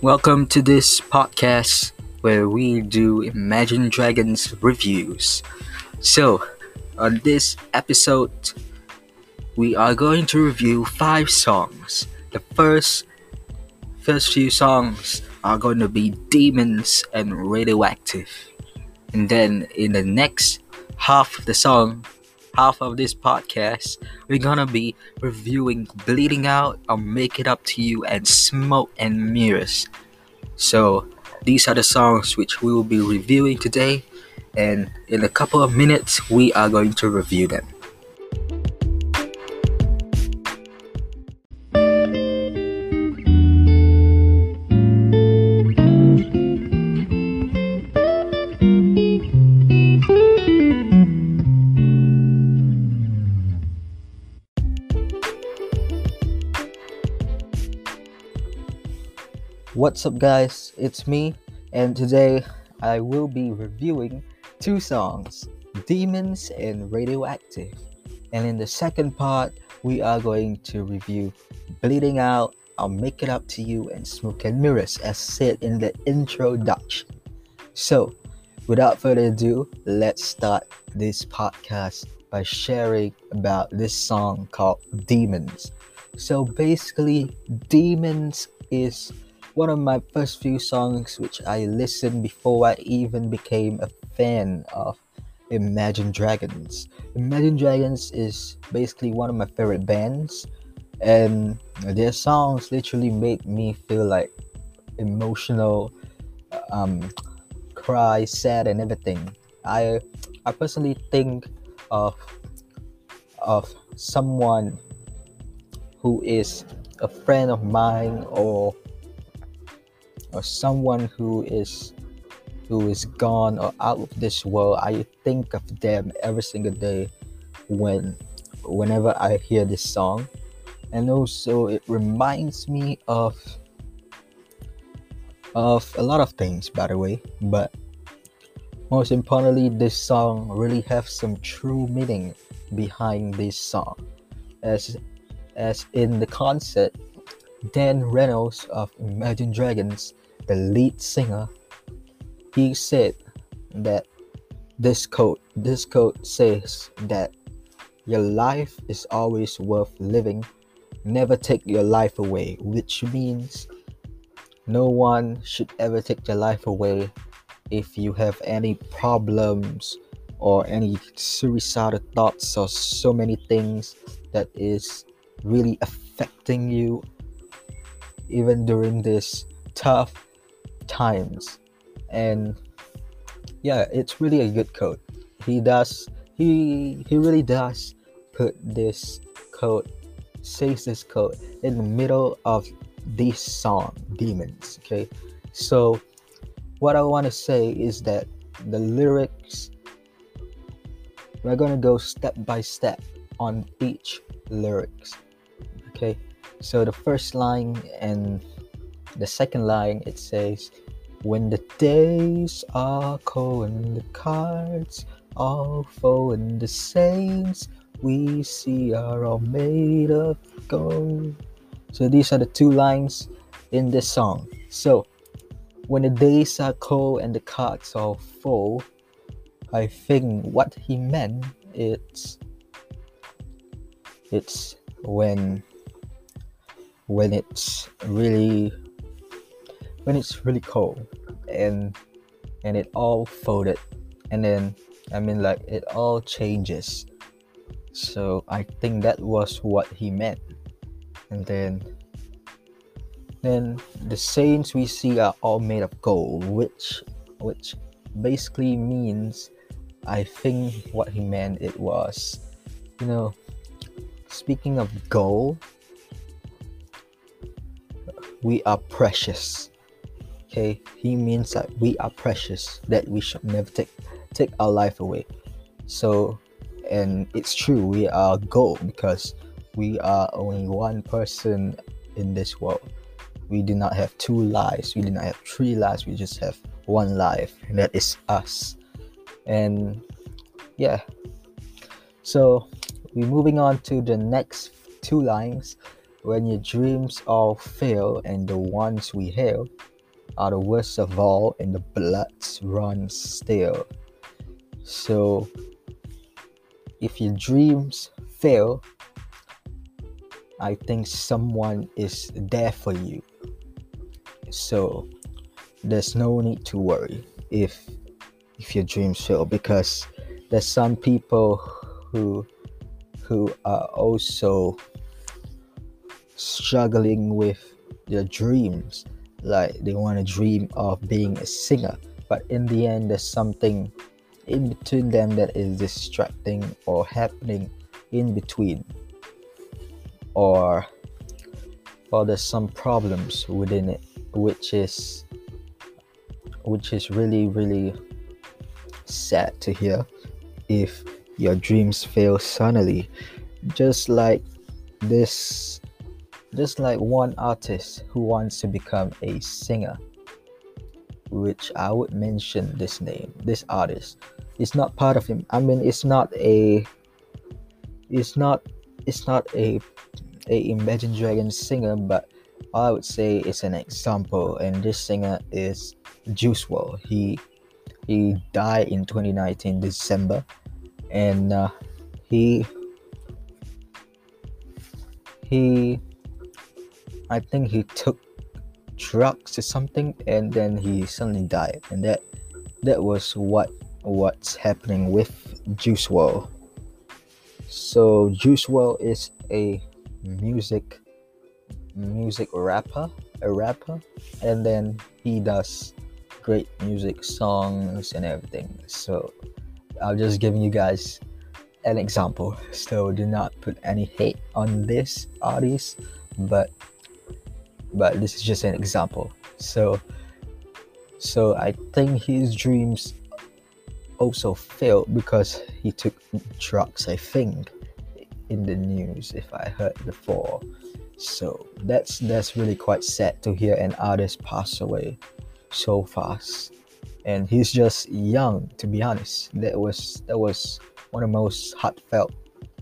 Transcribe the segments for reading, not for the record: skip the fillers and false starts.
Welcome to this podcast where we do Imagine Dragons reviews. So, on this episode, we are going to review 5 songs. The first few songs are going to be Demons and Radioactive. And then in the next half of this podcast, we're gonna be reviewing Bleeding Out, I'll Make It Up to You, and Smoke and Mirrors. So these are the songs which we will be reviewing today, and in a couple of minutes we are going to review them. What's up, guys? It's me, and today I will be reviewing 2 songs, Demons and Radioactive. And in the second part, we are going to review Bleeding Out, I'll Make It Up to You, and Smoke and Mirrors, as said in the introduction. So, without further ado, let's start this podcast by sharing about this song called Demons. So basically, Demons is one of my first few songs which I listened before I even became a fan of Imagine Dragons. Imagine Dragons is basically one of my favorite bands, and their songs literally made me feel like emotional, cry, sad, and everything. I personally think of someone who is a friend of mine, or someone who is gone or out of this world. I think of them every single day whenever I hear this song. And also it reminds me of a lot of things, by the way, but most importantly, this song really has some true meaning behind this song. As in the concert, Dan Reynolds of Imagine Dragons, the lead singer, he said that this quote says that your life is always worth living, never take your life away, which means no one should ever take your life away. If you have any problems or any suicidal thoughts or so many things that is really affecting you even during this tough times. And yeah, it's really a good quote. He really does put this quote, says this quote in the middle of this song, Demons. Okay, so what I want to say is that the lyrics, we're gonna go step by step on each lyrics. Okay, so the first line and the second line, it says, when the days are cold and the cards all fall and the saints we see are all made of gold. So these are the 2 lines in this song. So when the days are cold and the cards all fall, I think what he meant, it's when it's really cold and it all folded, and then like it all changes. So I think that was what he meant. And then the saints we see are all made of gold, which basically means, I think what he meant, it was, speaking of gold, we are precious. Okay, he means that we are precious, that we should never take our life away. So, and it's true, we are gold because we are only one person in this world. We do not have 2 lives, we do not have 3 lives, we just have 1 life, and that is us. And yeah, so we're moving on to the next 2 lines. When your dreams all fail and the ones we hail, are the worst of all, and the bloods run still. So if your dreams fail, I think someone is there for you. So there's no need to worry if your dreams fail, because there's some people who are also struggling with their dreams. Like they want to dream of being a singer, but in the end there's something in between them that is distracting or happening in between, or there's some problems within it, which is really, really sad to hear if your dreams fail suddenly. Just like one artist who wants to become a singer, which I would mention this name. This artist, it's not part of him. I mean, it's not a Imagine Dragons singer, but I would say it's an example. And this singer is Juice WRLD. He died in 2019 December, and he I think he took drugs or something, and then he suddenly died. And that was what's happening with Juice WRLD. So Juice WRLD is a music rapper, and then he does great music, songs and everything. So I'm just giving you guys an example, so do not put any hate on this artist, but this is just an example. So I think his dreams also failed because he took drugs, I think, in the news, if I heard before. So that's really quite sad to hear an artist pass away so fast. And he's just young, to be honest. That was one of the most heartfelt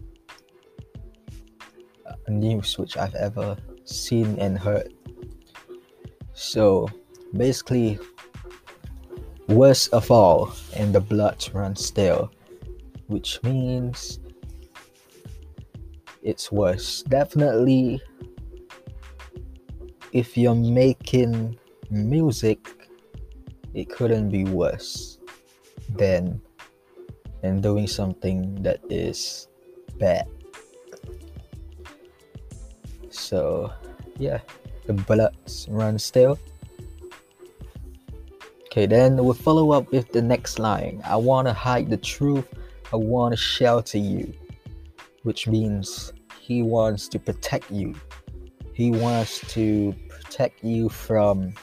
news which I've ever seen and heard. So basically, worst of all, and the blood runs stale, which means it's worse. Definitely, if you're making music, it couldn't be worse than doing something that is bad. So yeah, the blood runs stale. Okay, then we'll follow up with the next line. I want to hide the truth, I want to shelter you, which means he wants to protect you. He wants to protect you from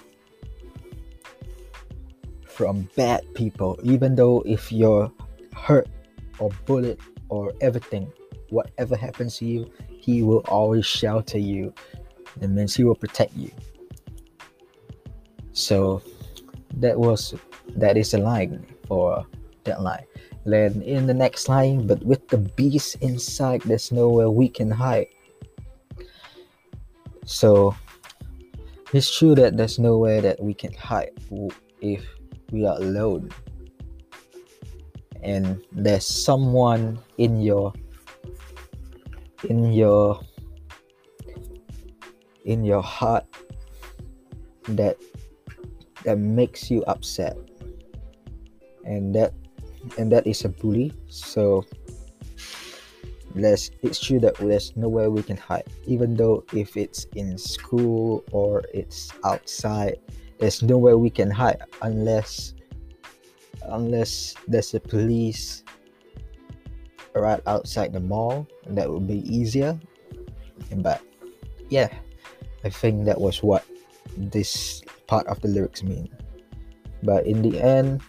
bad people, even though if you're hurt or bullied or everything, whatever happens to you, he will always shelter you. That means he will protect you. So that is a line for that line. Then in the next line, but with the beast inside, there's nowhere we can hide. So it's true that there's nowhere that we can hide if we are alone, and there's someone in your heart that makes you upset, and that is a bully. So it's true that there's nowhere we can hide, even though if it's in school or it's outside, there's nowhere we can hide unless there's a police right outside the mall, and that would be easier. But yeah, I think that was what this part of the lyrics mean. But in the end,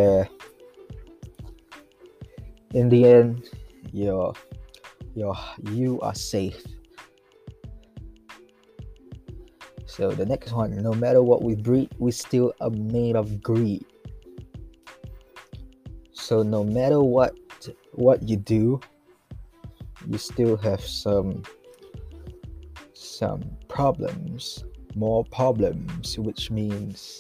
you are safe. So the next one, no matter what we breed, we still are made of greed. So no matter what you do, you still have some problems more problems, which means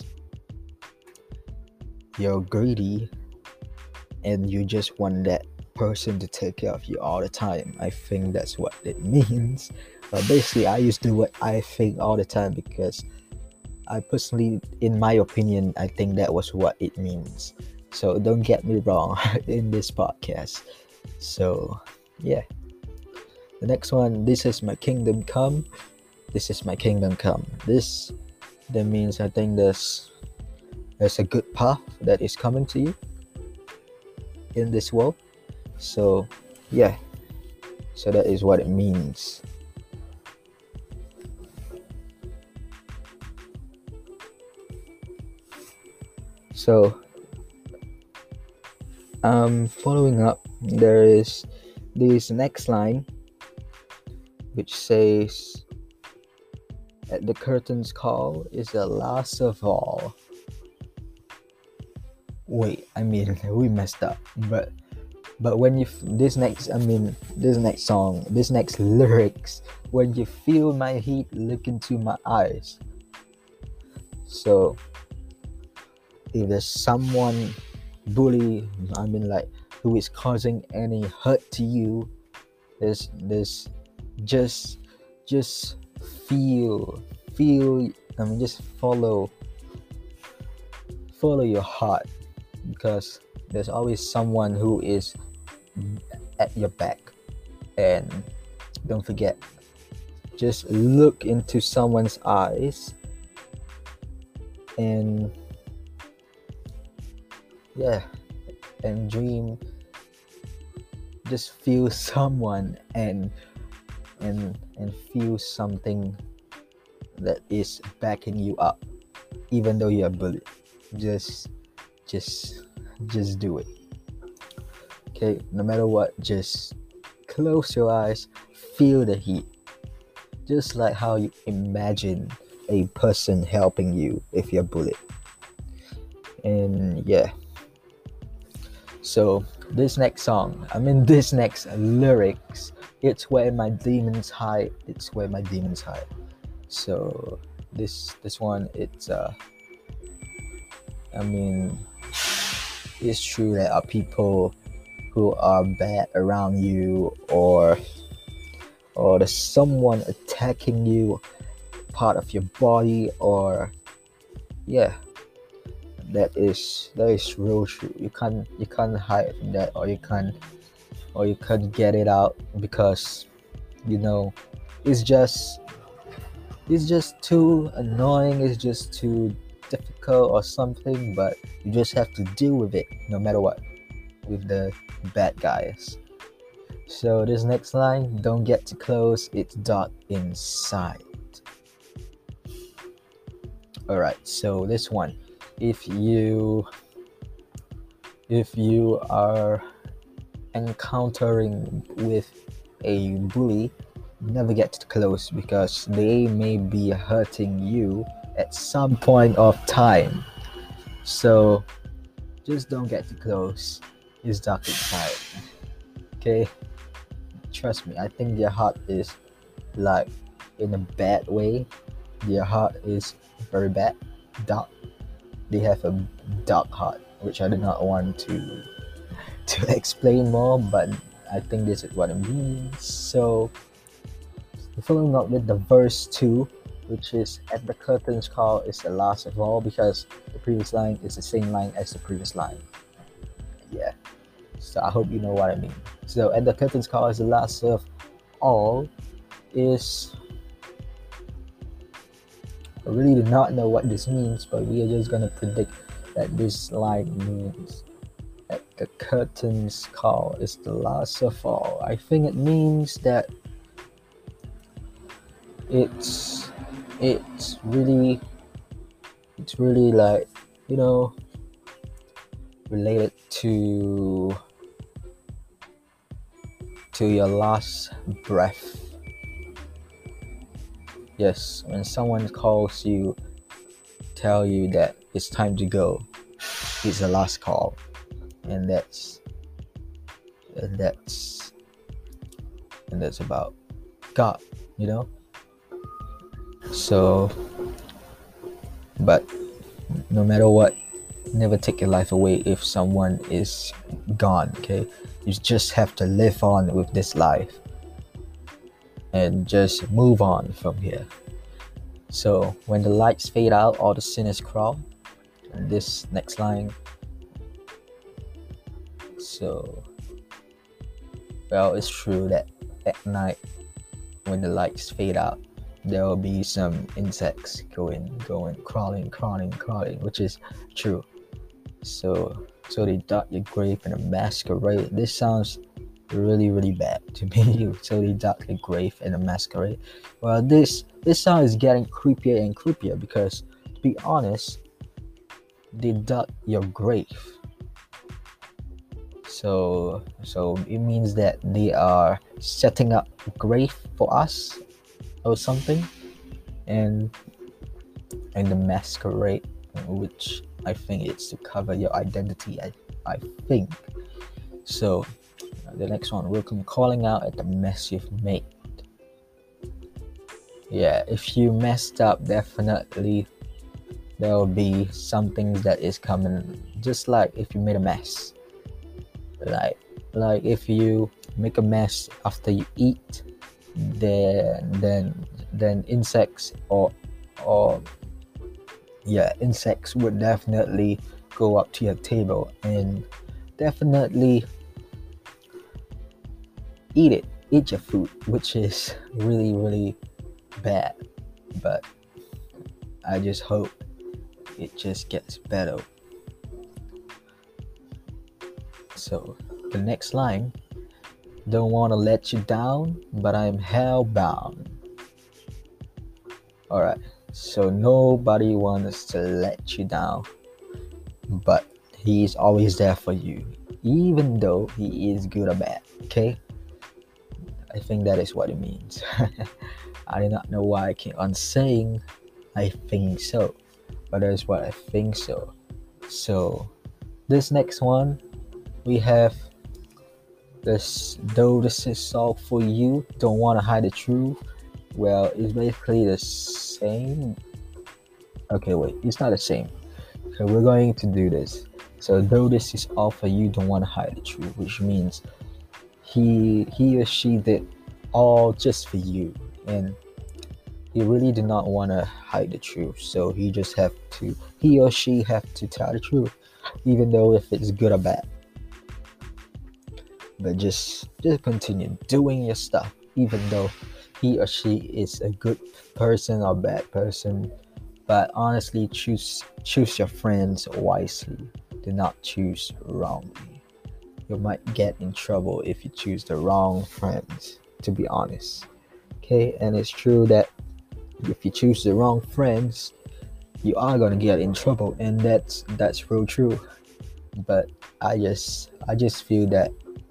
you're greedy and you just want that person to take care of you all the time. I think that's what it means. Basically, I used to do what I think all the time because I personally, in my opinion, I think that was what it means. So don't get me wrong in this podcast. So yeah, the next one. This is my kingdom come. This is my kingdom come. That means I think there's a good path that is coming to you in this world. So yeah, so that is what it means. So following up, there is this next line which says, at the curtain's call is the last of all. Wait, I mean, we messed up, but when you this next song, this next lyrics, when you feel my heat, look into my eyes. So if there's someone who is causing any hurt to you, there's just feel just follow your heart, because there's always someone who is at your back. And don't forget, just look into someone's eyes and dream. Just feel someone and feel something that is backing you up, even though you're bullied. Just do it. Okay, no matter what, just close your eyes, feel the heat, just like how you imagine a person helping you if you're bullied. And yeah, so this next lyrics, it's where my demons hide. So this one, it's it's true that are people who are bad around you, or there's someone attacking you, part of your body, or that is real true. You can't hide from that, or you can't get it out, because it's just too annoying, it's just too difficult or something. But you just have to deal with it no matter what, with the bad guys. So this next line, don't get too close, it's dark inside. Alright, so this one, if you are encountering with a bully, never get too close, because they may be hurting you at some point of time. So just don't get too close. It's dark inside. Okay, trust me, I think their heart is like in a bad way. Their heart is very bad, dark. They have a dark heart, which I do not want to explain more, but I think this is what it means. So following up with the verse 2, which is, at the curtain's call is the last of all, because the previous line is the same line as the previous line. Yeah, so I hope you know what I mean. So at the curtain's call is the last of all is, I really do not know what this means, but we are just gonna predict that this line means, at the curtain's call is the last of all. I think it means that it's really like, related to your last breath. Yes, when someone calls you, tell you that it's time to go, it's the last call, and that's about God, So But no matter what, never take your life away if someone is gone. Okay, you just have to live on with this life and just move on from here. So when the lights fade out, all the sinners crawl. And this next line. So, well, it's true that at night, when the lights fade out, there will be some insects going, crawling, which is true. So they dug your grave in a masquerade. This sounds really bad to me. So they dug your grave in a masquerade. Well, this song is getting creepier and creepier because, to be honest, they dug your grave. So it means that they are setting up a grave for us or something, and the masquerade, which I think it's to cover your identity. I think so. The next one, we'll come calling out at the mess you've made. Yeah, if you messed up, definitely there will be some things that is coming. Just like if you made a mess, like if you make a mess after you eat, then insects or insects would definitely go up to your table and definitely eat your food, which is really bad. But I just hope it just gets better. So the next line, don't want to let you down, but I'm hellbound. Alright, so nobody wants to let you down, but he's always there for you, even though he is good or bad. Okay, I think that is what it means. I do not know why I keep on saying I think so, but that is what I think so. So this next one, we have this, though this is all for you, don't want to hide the truth. Well, it's basically the same. Okay, wait, it's not the same. So we're going to do this. So though this is all for you, don't want to hide the truth, which means he or she did all just for you, and he really did not want to hide the truth. So he or she have to tell the truth, even though if it's good or bad. But just continue doing your stuff, even though he or she is a good person or bad person. But honestly, choose your friends wisely. Do not choose wrongly. You might get in trouble if you choose the wrong friends, to be honest. Okay, and it's true that if you choose the wrong friends, you are gonna get in trouble, and that's real true. But I just feel that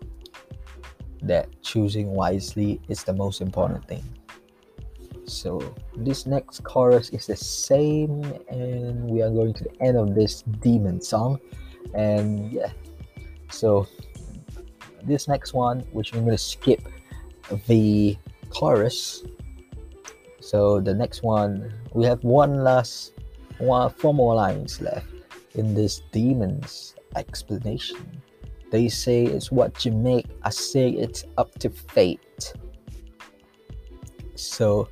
choosing wisely is the most important thing. So this next chorus is the same, and we are going to the end of this demon song. And yeah, so this next one, which I'm going to skip the chorus. So the next one, we have four more lines left in this demon's explanation. They say it's what you make, I say it's up to fate. So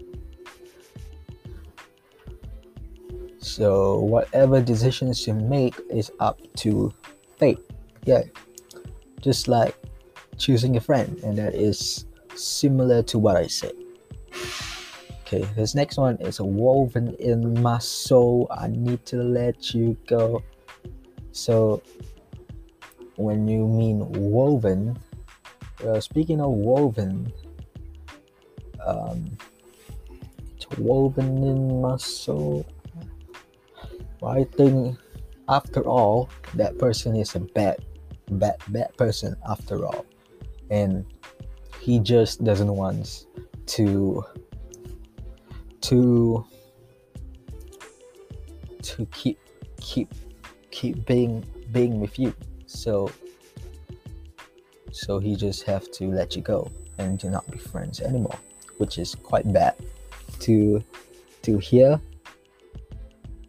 whatever decisions you make is up to fate. Yeah, just like choosing a friend, and that is similar to what I said. Okay, this next one is woven in my soul, I need to let you go. So when you mean woven, speaking of woven, it's woven in my soul. Well, I think after all, that person is a bad person after all, and he just doesn't want to keep being with you. So he just have to let you go and do not be friends anymore, which is quite bad to hear.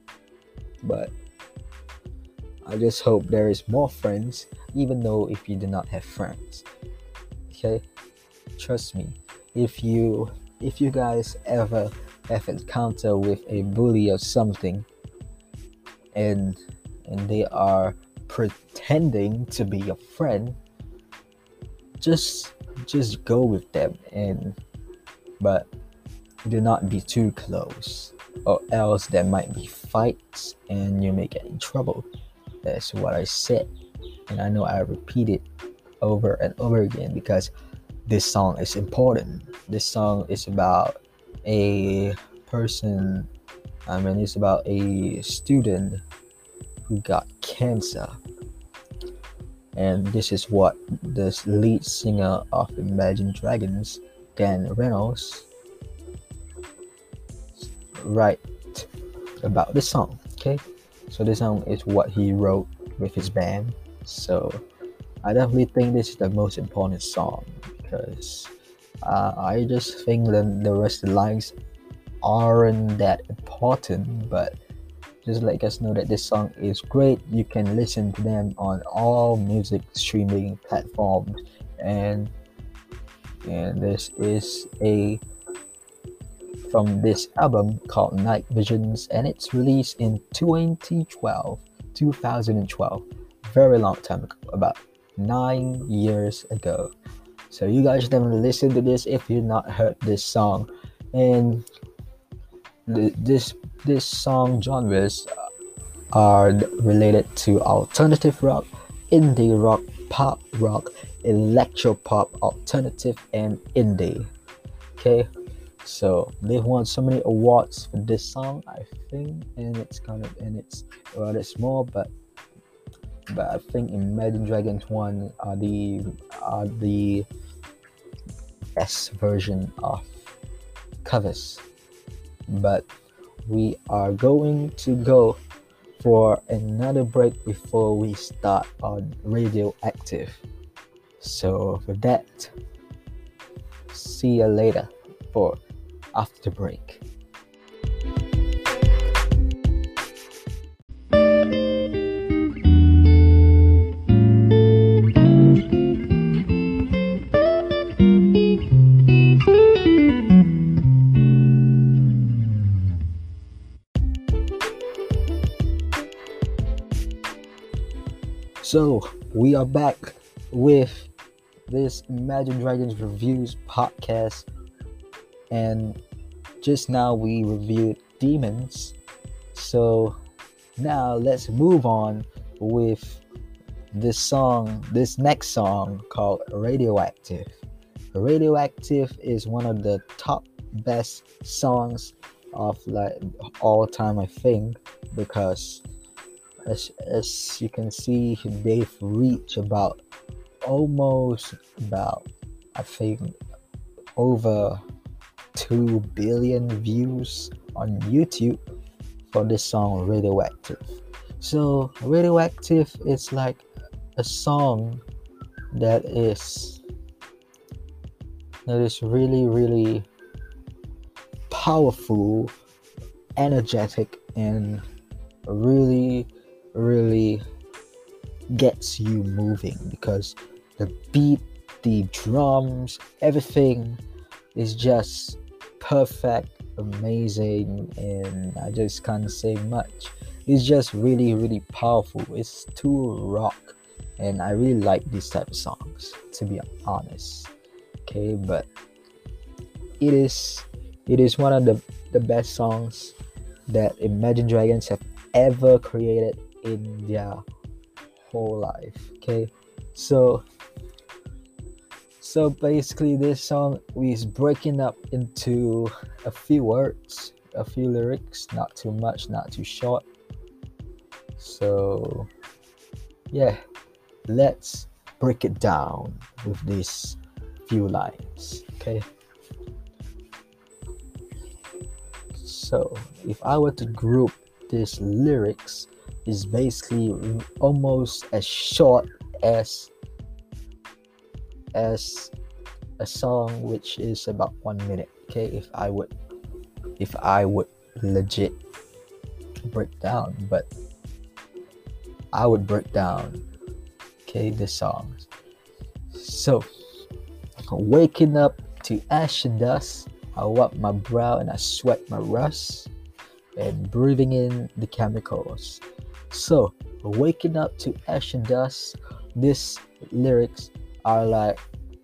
But I just hope there is more friends, even though if you do not have friends. Okay, trust me. If you guys ever have encounter with a bully or something, and they are pretending to be your friend, just go with them, but do not be too close, or else there might be fights and you may get in trouble. That's what I said, and I know I repeat it over and over again because this song is important. This song is about a person, it's about a student who got cancer. And this is what the lead singer of Imagine Dragons, Dan Reynolds, write about the song. Okay, so this song is what he wrote with his band. So I definitely think this is the most important song because I just think that the rest of the lines aren't that important, but just let us know that this song is great. You can listen to them on all music streaming platforms, and this is from this album called Night Visions, and it's released in 2012. Very long time ago, about 9 years ago. So you guys definitely listen to this if you've not heard this song. And this song genres are related to alternative rock, indie rock, pop rock, electro pop, alternative, and indie. Okay, so they've won so many awards for this song, I think, and it's rather small, but I think Imagine Dragons won the best version of covers. But we are going to go for another break before we start on Radioactive. So for that, see you later for after the break. So we are back with this Imagine Dragons Reviews podcast, and just now we reviewed Demons. So now let's move on with this next song called Radioactive. Radioactive is one of the top best songs of like all time, I think, because as you can see, they've reached almost about I think over 2 billion views on YouTube for this song Radioactive. So Radioactive is like a song that is really, really powerful, energetic, and really, really gets you moving because the beat, the drums, everything is just perfect, amazing, and I just can't say much. It's just really, really powerful. It's too rock, and I really like these type of songs, to be honest. Okay, but it is one of the best songs that Imagine Dragons have ever created in their whole life. Okay, so basically this song is breaking up into a few words, a few lyrics, not too much, not too short. So yeah, let's break it down with these few lines. Okay, so if I were to group these lyrics, is basically almost as short as a song which is about 1 minute. Okay, if I would legit break down, but I would break down, okay, the songs. So, waking up to ash and dust, I wipe my brow and I sweat my rust, and breathing in the chemicals. So, waking up to ash and dust, these lyrics are like,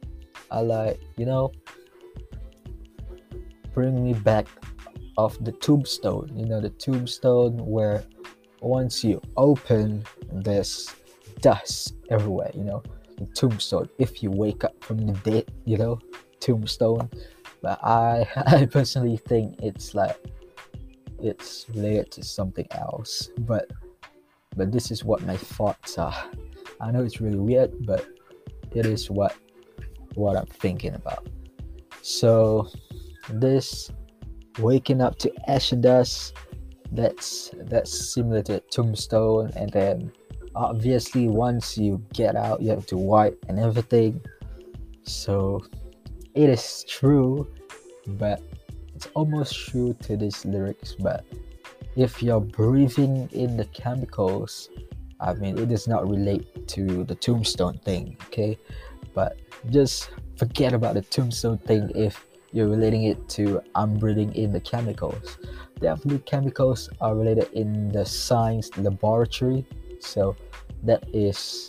bring me back of the tombstone. The tombstone where once you open, there's dust everywhere. The tombstone. If you wake up from the dead, tombstone. But I personally think it's related to something else. But this is what my thoughts are. I know it's really weird, but it is what I'm thinking about. So this waking up to ash and dust, that's similar to tombstone. And then obviously once you get out, you have to wipe and everything. So it is true, but it's almost true to these lyrics. But if you're breathing in the chemicals, it does not relate to the tombstone thing, okay? But just forget about the tombstone thing if you're relating it to I'm breathing in the chemicals. Definitely chemicals are related in the science laboratory, so that is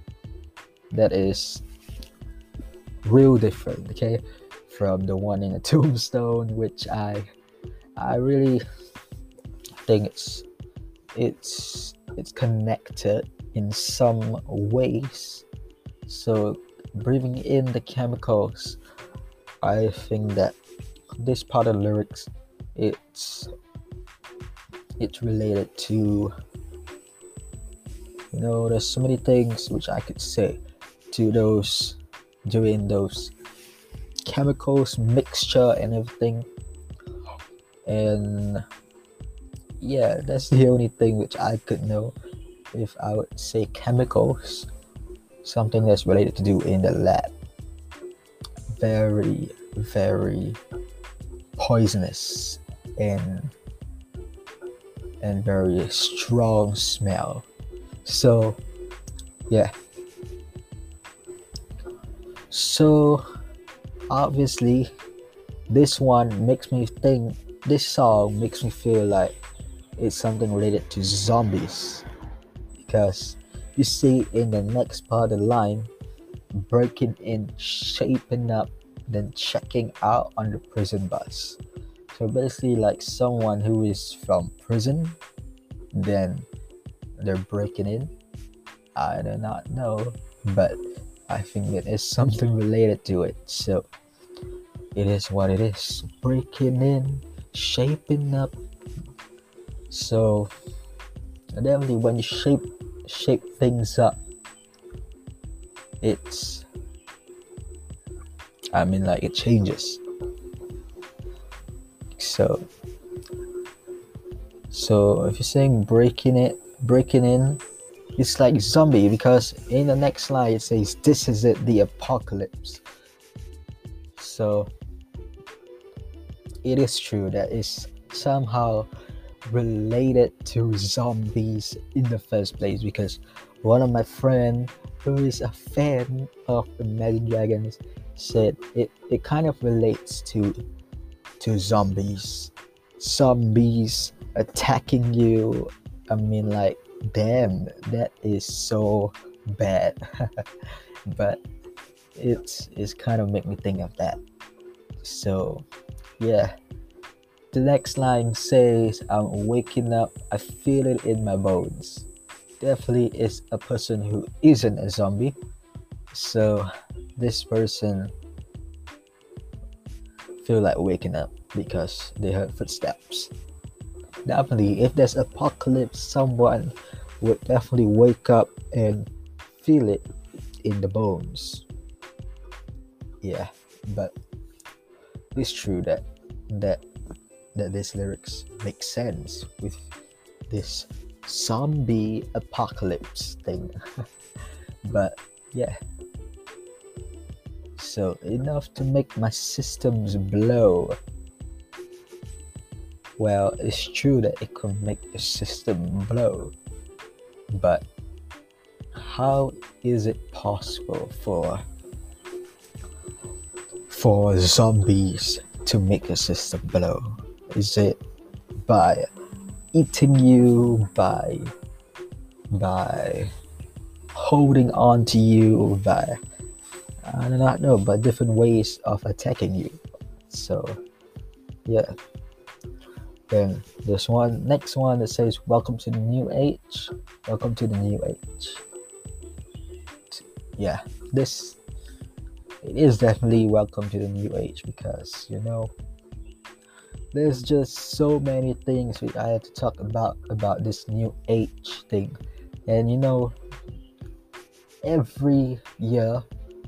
real different, okay, from the one in the tombstone, which I really think it's connected in some ways. So breathing in the chemicals, I think that this part of the lyrics, it's related to, there's so many things which I could say to those doing those chemicals mixture and everything. And yeah, that's the only thing which I could know if I would say chemicals, something that's related to do in the lab. Very, very poisonous and very strong smell. So yeah. So obviously this song makes me feel like it's something related to zombies, because you see in the next part of the line, breaking in, shaping up, then checking out on the prison bus. So basically like someone who is from prison, then they're breaking in. I do not know, but I think it is something related to it. So it is what it is. Breaking in, shaping up. So definitely when you shape things up, it's it changes. So if you're saying breaking in, it's like zombie, because in the next slide it says this is it, the apocalypse. So it is true that it's somehow related to zombies in the first place, because one of my friends who is a fan of Imagine Dragons said it kind of relates to zombies attacking you. Damn, that is so bad. But it's kind of make me think of that. So yeah, the next line says, I'm waking up, I feel it in my bones. Definitely is a person who isn't a zombie. So this person feel like waking up because they heard footsteps. Definitely, if there's apocalypse, someone would definitely wake up and feel it in the bones. Yeah, but it's true that these lyrics make sense with this zombie apocalypse thing. But yeah, so enough to make my systems blow. Well, it's true that it can make the system blow, but how is it possible for zombies to make the system blow? Is it by eating you, by holding on to you, by I do not know, but different ways of attacking you? So yeah. Then there's next one that says, "Welcome to the new age." Welcome to the new age. Yeah, this it is definitely welcome to the new age, because there's just so many things I have to talk about this new age thing. And every year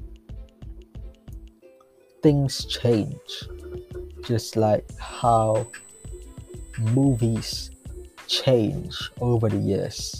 things change, just like how movies change over the years.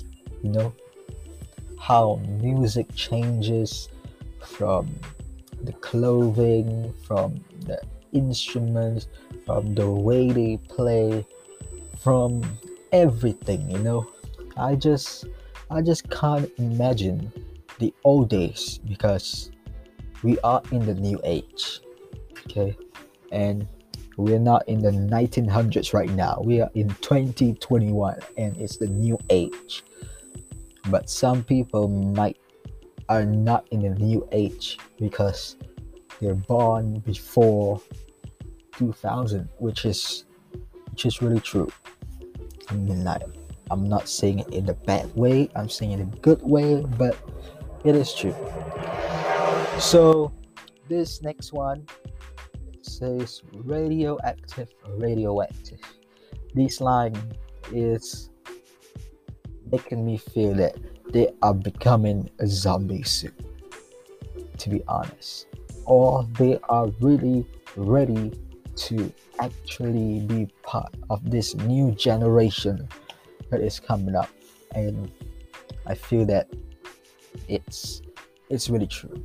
How music changes, from the clothing, from the instruments, from the way they play, from everything. I just can't imagine the old days, because we are in the new age. Okay, and we're not in the 1900s right now. We are in 2021, and it's the new age. But some people are not in the new age because they're born before 2000, which is really true. I mean, like, I'm not saying it in a bad way, I'm saying it in a good way, but it is true. So this next one says, radioactive. This line is making me feel that they are becoming a zombie soon, to be honest, or they are really ready to actually be part of this new generation that is coming up. And I feel that it's really true.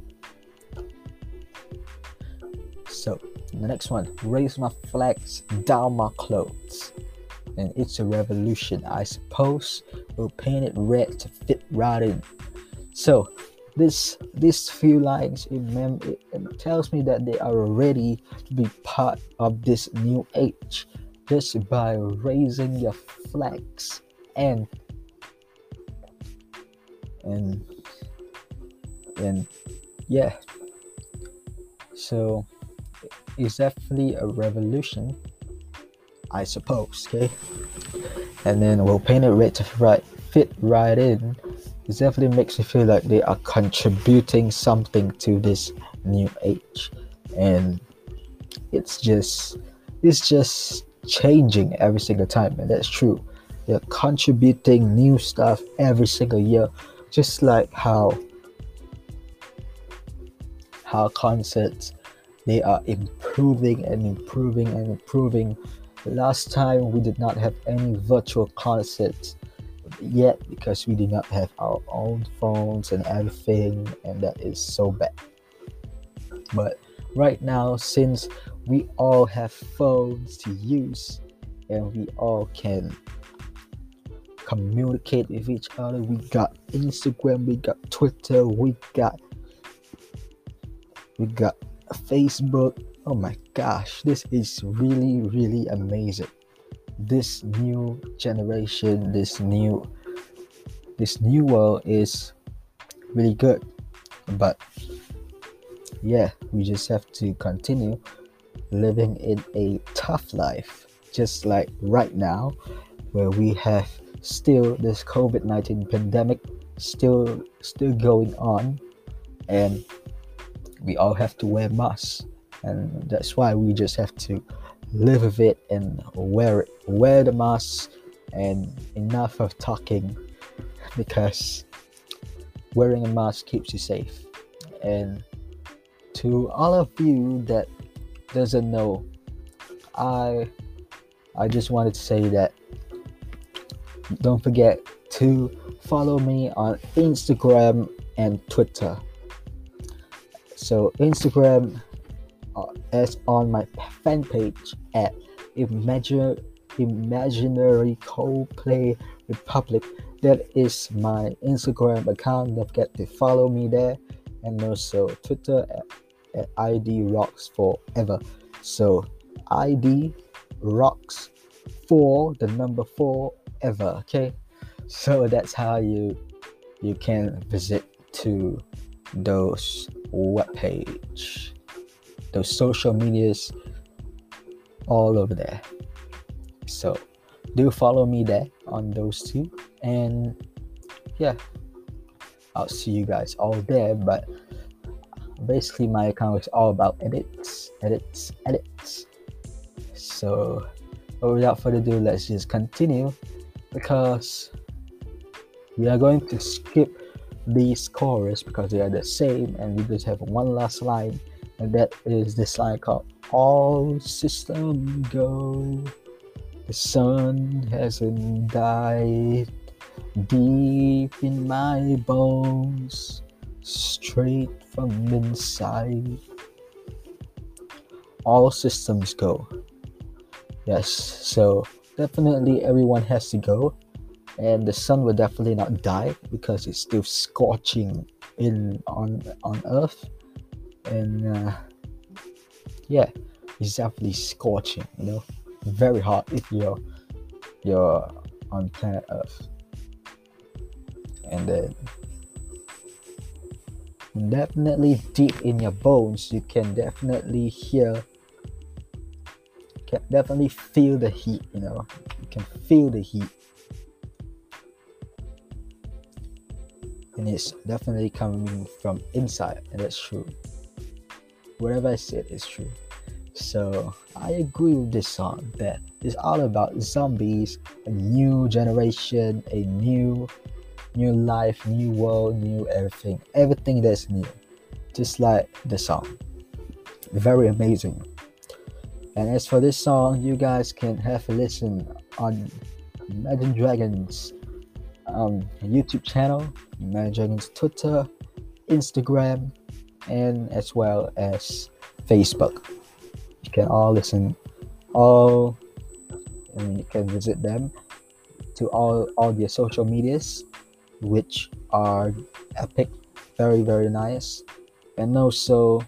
So the next one, raise my flags, down my clothes. And it's a revolution, I suppose. We'll paint it red to fit right in. So these few lines, it tells me that they are ready to be part of this new age, just by raising your flags and yeah. So it's definitely a revolution, I suppose. Okay, and then we'll paint it red to fit right in. It definitely makes me feel like they are contributing something to this new age, and it's just changing every single time. And that's true, they're contributing new stuff every single year, just like how concerts, they are improving and improving and improving. Last time we did not have any virtual concerts yet, because we did not have our own phones and everything, and that is so bad. But right now, since we all have phones to use and we all can communicate with each other, we got Instagram, we got Twitter, we got Facebook. Oh my gosh, this is really, really amazing. This new generation, this new world is really good. But yeah, we just have to continue living in a tough life, just like right now, where we have still this COVID-19 pandemic still going on, and we all have to wear masks, and that's why we just have to live with it and wear the mask. And enough of talking, because wearing a mask keeps you safe. And to all of you that doesn't know, I just wanted to say that don't forget to follow me on Instagram and Twitter. So Instagram is on my fan page at Imaginary Coldplay Republic. That is my Instagram account. Don't forget to follow me there, and also Twitter at ID Rocks Forever. So ID Rocks for the number 4 ever. Okay, so that's how you can visit to those webpage, those social medias, all over there. So do follow me there on those two, and yeah, I'll see you guys all there. But basically my account is all about edits. So without further ado, let's just continue, because we are going to skip these chorus because they are the same, and we just have one last line, and that is this line called "All System Go. The sun hasn't died deep in my bones, straight from inside. All systems go." Yes, so definitely everyone has to go, and the sun will definitely not die because it's still scorching on Earth, and yeah, it's definitely scorching. Very hot if you're on planet Earth, and then definitely deep in your bones you can definitely feel the heat. You can feel the heat, and it's definitely coming from inside, and that's true. Whatever I said is true. So I agree with this song that it's all about zombies, a new generation, a new life, new world, new everything that's new, just like the song. Very amazing. And as for this song, you guys can have a listen on Imagine Dragons YouTube channel, Imagine Dragons Twitter, Instagram, and as well as Facebook. You can all listen, and you can visit them to all their social medias, which are epic, very, very nice. And also,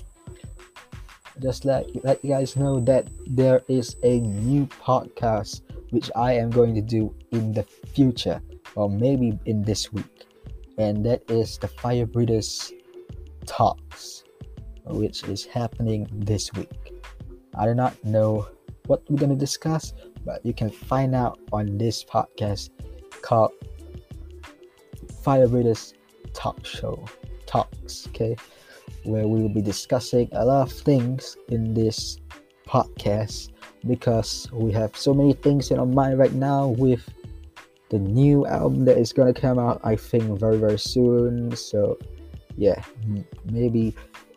just let you guys know that there is a new podcast which I am going to do in the future, or maybe in this week, and that is the Fire Breathers Talks, which is happening this week. I do not know what we're going to discuss, but you can find out on this podcast called Fire Breathers Talks, okay, where we will be discussing a lot of things in this podcast, because we have so many things in our mind right now with the new album that is going to come out, I think, very, very soon. So yeah, maybe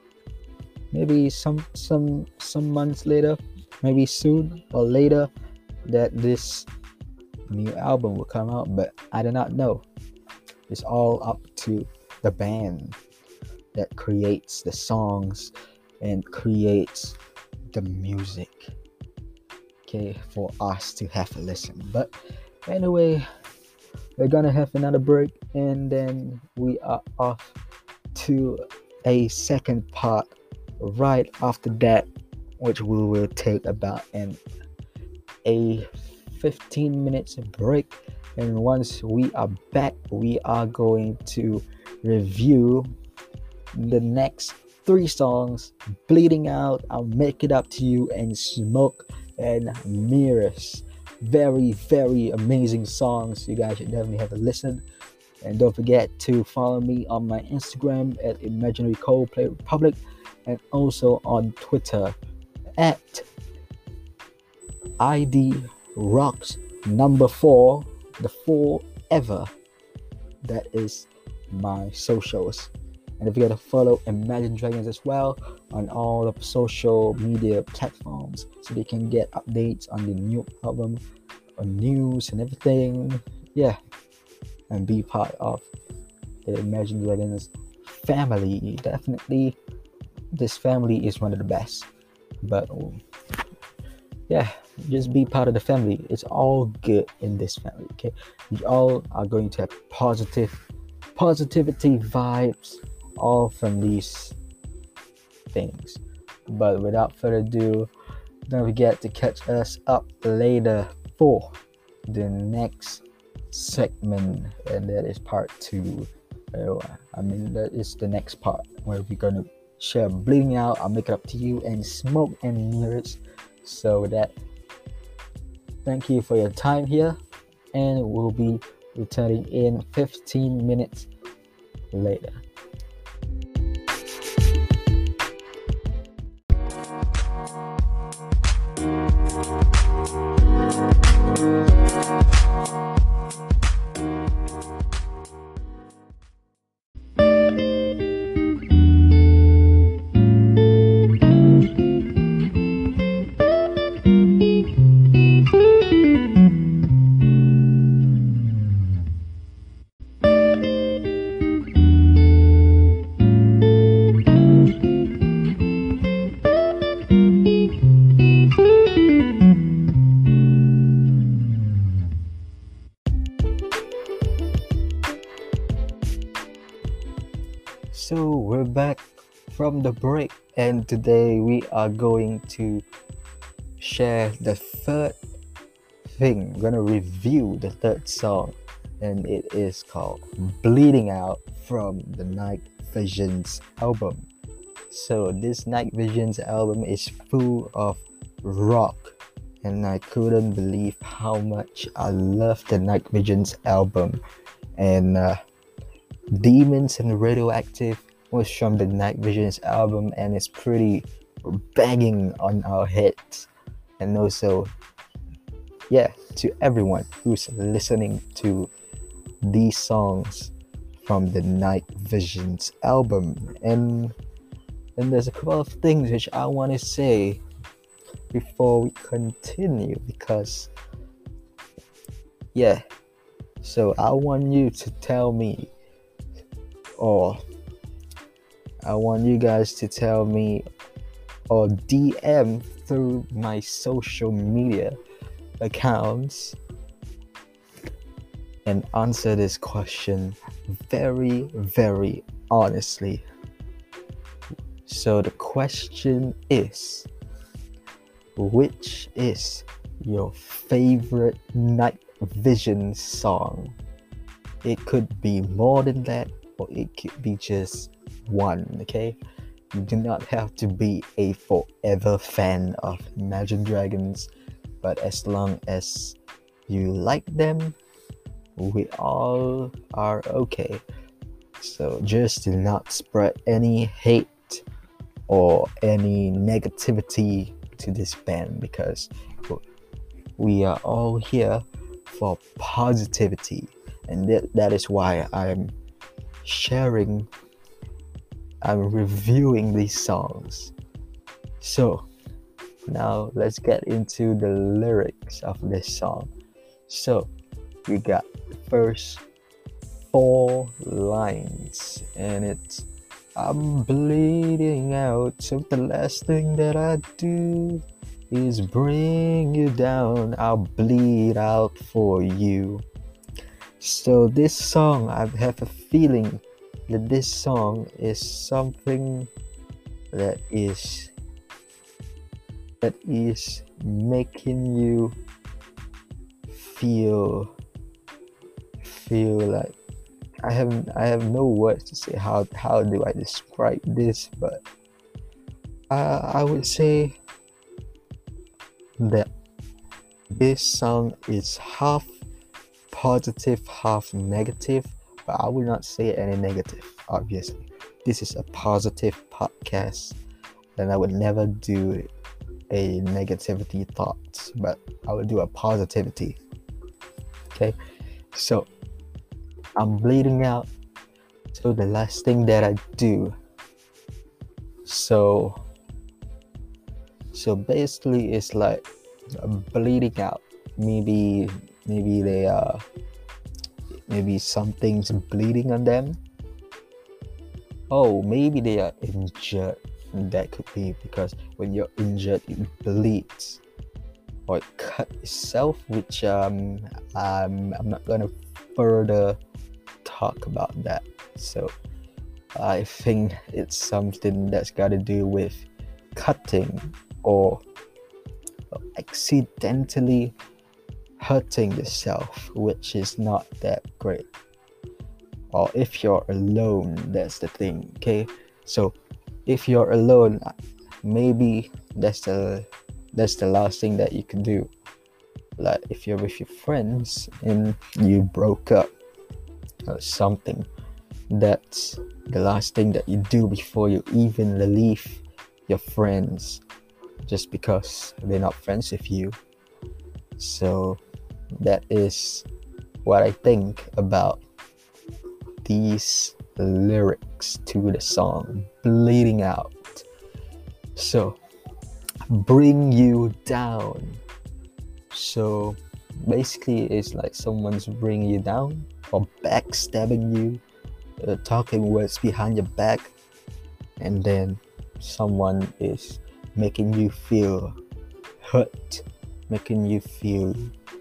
some months later, maybe soon or later, that this new album will come out, but I do not know. It's all up to the band that creates the songs and creates the music, okay, for us to have a listen. But anyway, we're gonna have another break, and then we are off to a second part right after that, which we will take about a 15 minutes break. And once we are back, we are going to review the next 3 songs: Bleeding Out, I'll Make It Up to You, and Smoke and Mirrors. Very, very amazing songs. You guys should definitely have a listen. And don't forget to follow me on my Instagram at Imaginary Coldplay Republic, and also on Twitter at ID Rocks number 4, the 4 ever. That is my socials. And if you gotta follow Imagine Dragons as well on all the social media platforms, so they can get updates on the new album, on news and everything. Yeah, and be part of the Imagine Dragons family. Definitely, this family is one of the best. But yeah, just be part of the family. It's all good in this family. Okay, we all are going to have positivity vibes, all from these things. But without further ado, don't forget to catch us up later for the next segment, and that is part two. That is the next part where we're gonna share bleeding out. I'll make it up to you and smoke and mirrors. So that, thank you for your time here, and we'll be returning in 15 minutes later. So we're back from the break, and today we are going to share the third thing. We're gonna review the third song, and it is called Bleeding Out from the Night Visions album. So this Night Visions album is full of rock, and I couldn't believe how much I love the Night Visions album. And Demons and Radioactive was from the Night Visions album, and it's pretty banging on our heads. And also, yeah, to everyone who's listening to these songs from the Night Visions album. And there's a couple of things which I want to say before we continue, because yeah, so I want you to tell me, or I want you guys to tell me or DM through my social media accounts and answer this question very, very honestly. So the question is, which is your favorite Night Vision song? It could be more than that, or it could be just one, okay? You do not have to be a forever fan of Imagine Dragons, but as long as you like them, we all are okay. So just do not spread any hate or any negativity to this band, because we are all here for positivity, and that is why I'm reviewing these songs. So now let's get into the lyrics of this song. So we got the first 4 lines, and it's, I'm bleeding out, so the last thing that I do is bring you down. I'll bleed out for you. So this song, I have a feeling that this song is something that is making you feel like, I have no words to say how do I describe this, but I would say that this song is half positive, half negative, but I will not say any negative, obviously. This is a positive podcast, and I would never do a negativity thoughts, but I would do a positivity. Okay, so I'm bleeding out, so the last thing that I do. So basically it's like bleeding out. Maybe they are, maybe something's bleeding on them. Oh, maybe they are injured. That could be, because when you're injured, it bleeds. or it cut itself, which I'm not gonna further talk about that. So I think it's something that's got to do with cutting or accidentally hurting yourself, which is not that great. Or if you're alone, that's the thing. Okay, so if you're alone, maybe that's the last thing that you can do. Like if you're with your friends and you broke up or something, that's the last thing that you do before you even leave your friends, just because they're not friends with you. So that is what I think about these lyrics to the song Bleeding Out. So bring you down. So basically it's like someone's bringing you down or backstabbing you, talking words behind your back, and then someone is making you feel hurt, making you feel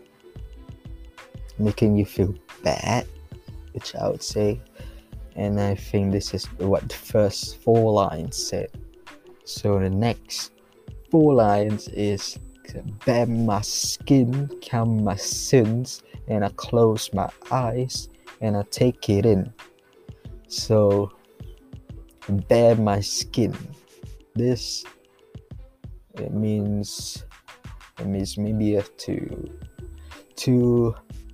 bad, which I would say. And I think this is what the first 4 lines said. So the next 4 lines is bare my skin, count my sins, and I close my eyes and I take it in. So bare my skin, this it means maybe you have to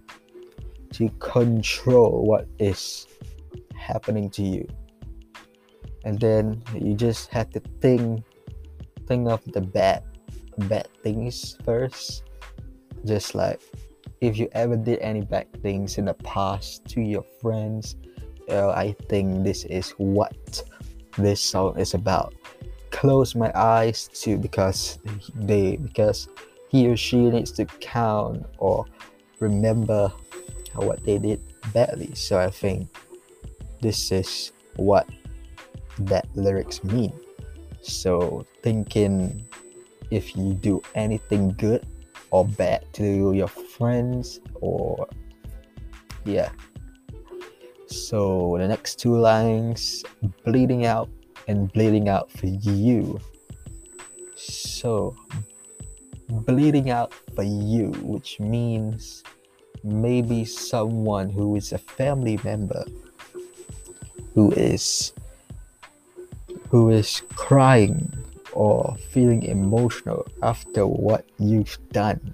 control what is happening to you, and then you just have to think of the bad things first. Just like if you ever did any bad things in the past to your friends, I think this is what this song is about. Close my eyes to because he or she needs to count or remember what they did badly. So I think this is what that lyrics mean. So thinking if you do anything good or bad to your friends, or yeah. So the next 2 lines, bleeding out and bleeding out for you. So bleeding out for you, which means maybe someone who is a family member who is crying or feeling emotional after what you've done,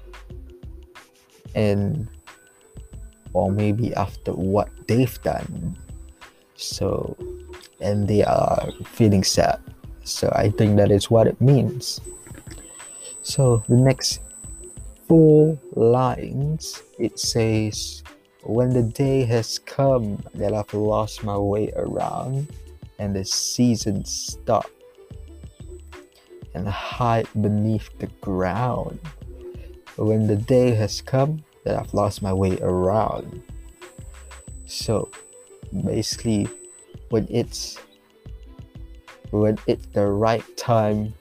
or maybe after what they've done. So, and they are feeling sad. So I think that is what it means. So the next 4 lines, it says, when the day has come that I've lost my way around and the season stopped and hide beneath the ground. When the day has come that I've lost my way around. So basically when it's the right time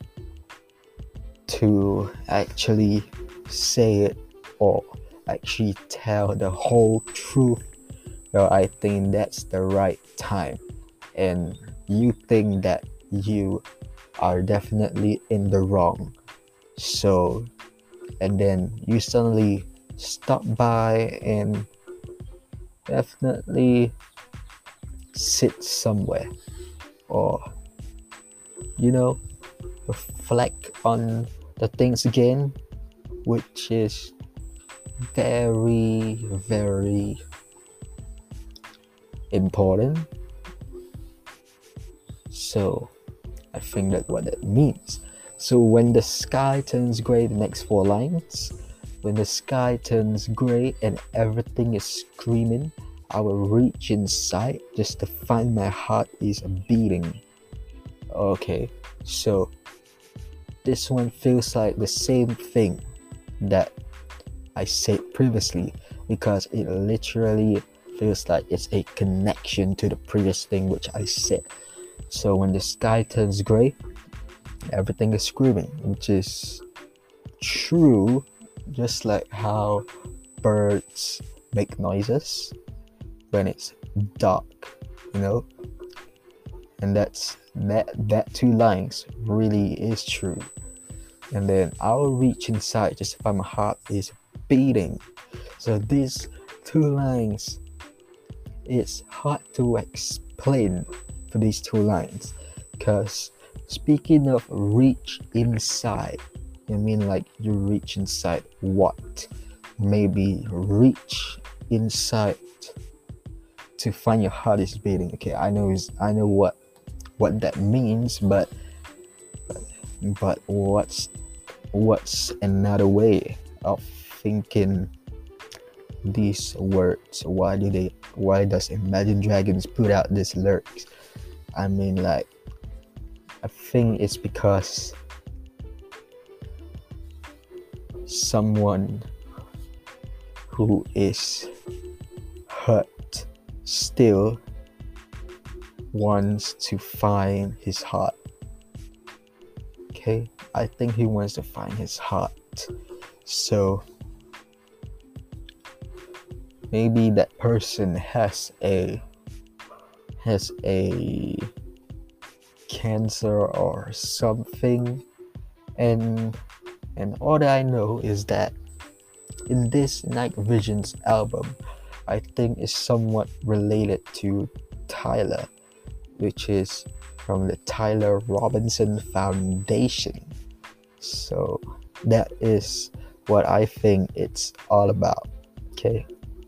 to actually say it or actually tell the whole truth, well, I think that's the right time, and you think that you are definitely in the wrong. So, and then you suddenly stop by and definitely sit somewhere, or reflect on the things again, which is very, very important. So I think that's what it means. So when the sky turns gray, the next 4 lines, when the sky turns gray and everything is screaming, I will reach inside just to find my heart is beating. Okay, so this one feels like the same thing that I said previously, because it literally feels like it's a connection to the previous thing which I said. So when the sky turns gray, everything is screaming, which is true, just like how birds make noises when it's dark, you know. And that two lines really is true. And then I'll reach inside just if my heart is beating. So these two lines, it's hard to explain for these two lines, because speaking of reach inside, I mean like you reach inside what? Maybe reach inside to find your heart is beating. Okay, I know what that means, but what's another way of thinking these words? Why does Imagine Dragons put out these lyrics? I mean, like, I think it's because someone who is hurt still wants to find his heart. Okay, I think he wants to find his heart. So maybe that person has a cancer or something, and all that I know is that in this Night Visions album, I think is somewhat related to Tyler, which is from the Tyler Robinson Foundation. So that is what I think it's all about. Okay,